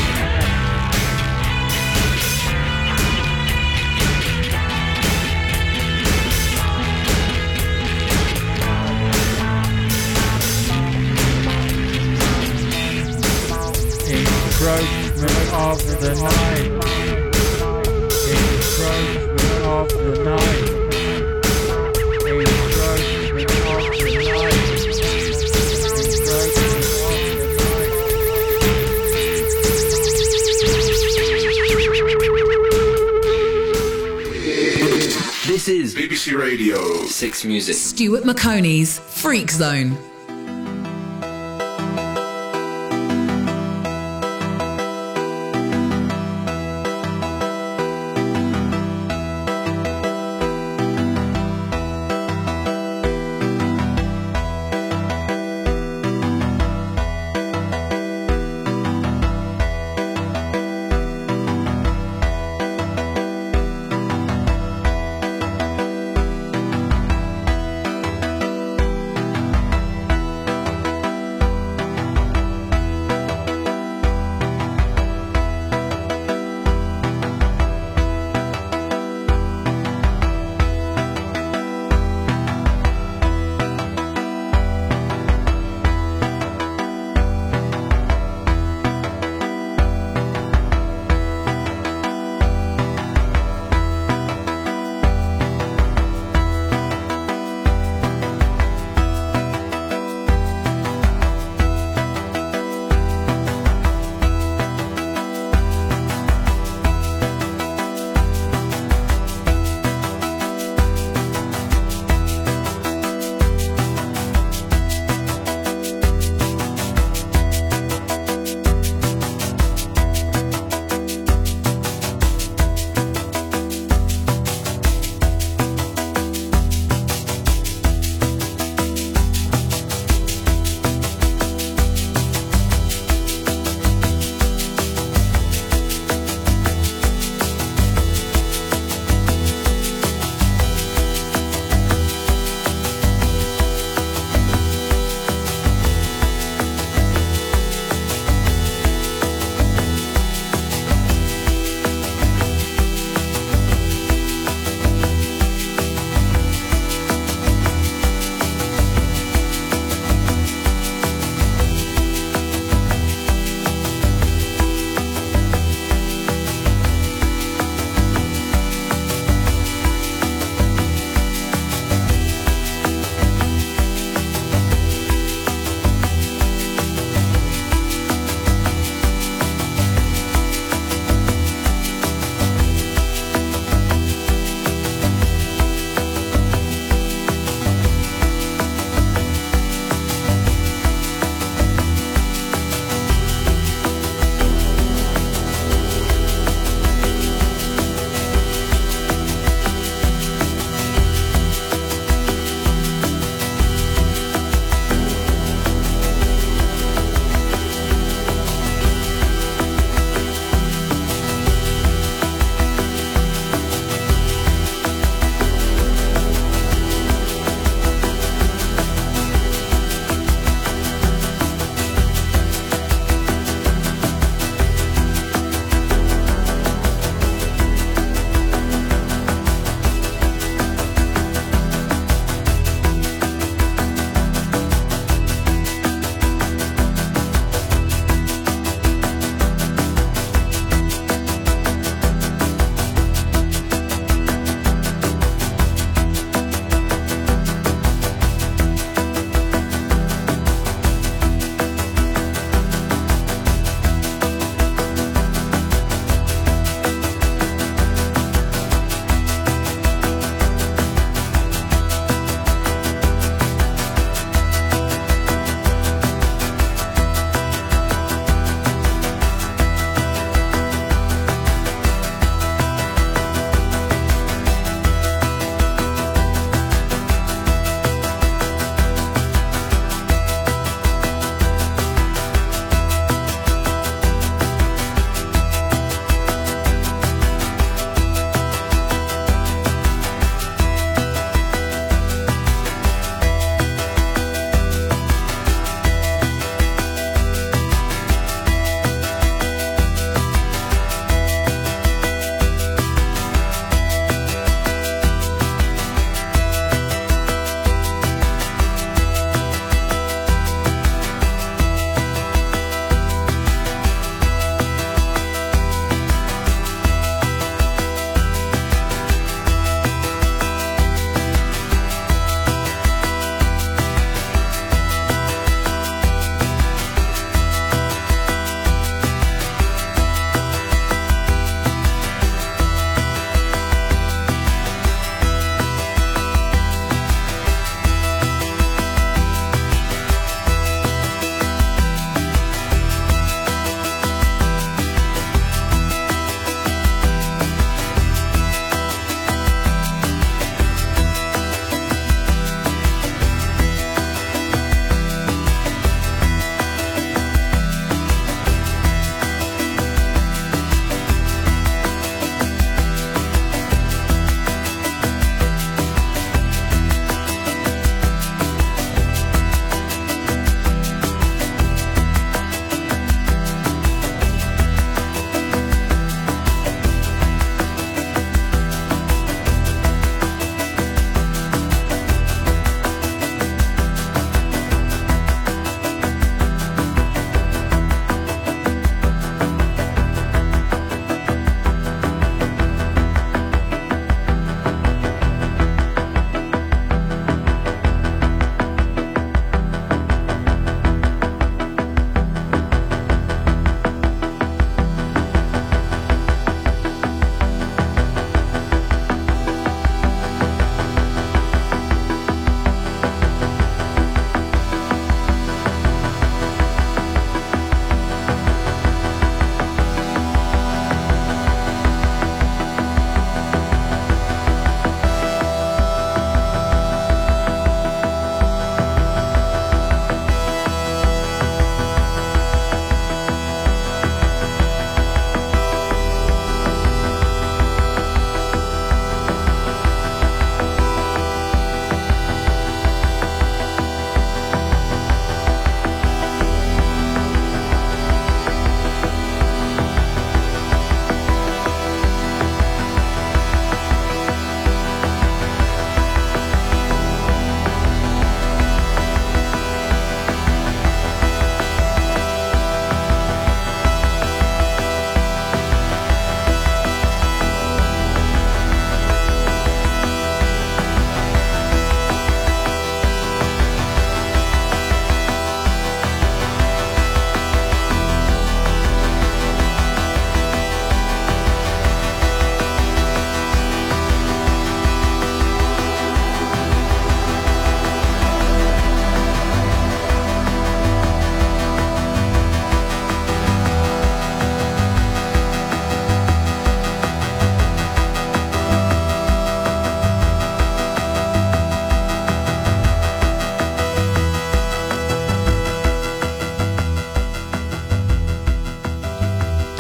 Encroachment of the night. Encroachment of the night. Encroachment of the night. This is BBC Radio 6 Music. Stuart McConey's Freak Zone.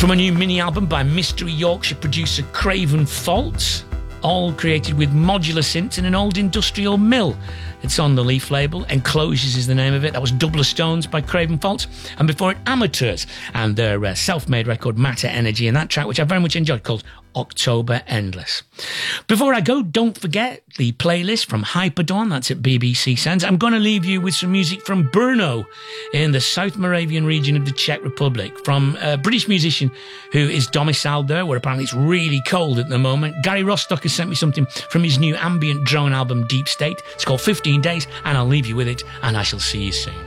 From a new mini album by mystery Yorkshire producer Craven Faults, all created with modular synths in an old industrial mill. It's on the Leaf label. Enclosures is the name of it. That was Double of Stones by Craven Faults. And before it, Amateurs and their self-made record Matter Energy, and that track, which I very much enjoyed, called October Endless. Before I go, don't forget the playlist from Hyperdawn. That's at BBC Sounds. I'm going to leave you with some music from Brno in the South Moravian region of the Czech Republic, from a British musician who is domiciled there, where apparently it's really cold at the moment. Gary Rostock has sent me something from his new ambient drone album Deep State. It's called 15 Days, and I'll leave you with it, and I shall see you soon.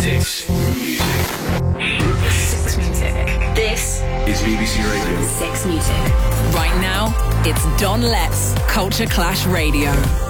Six Music. This is BBC Radio. Six Music. Right now, it's Don Letts Culture Clash Radio.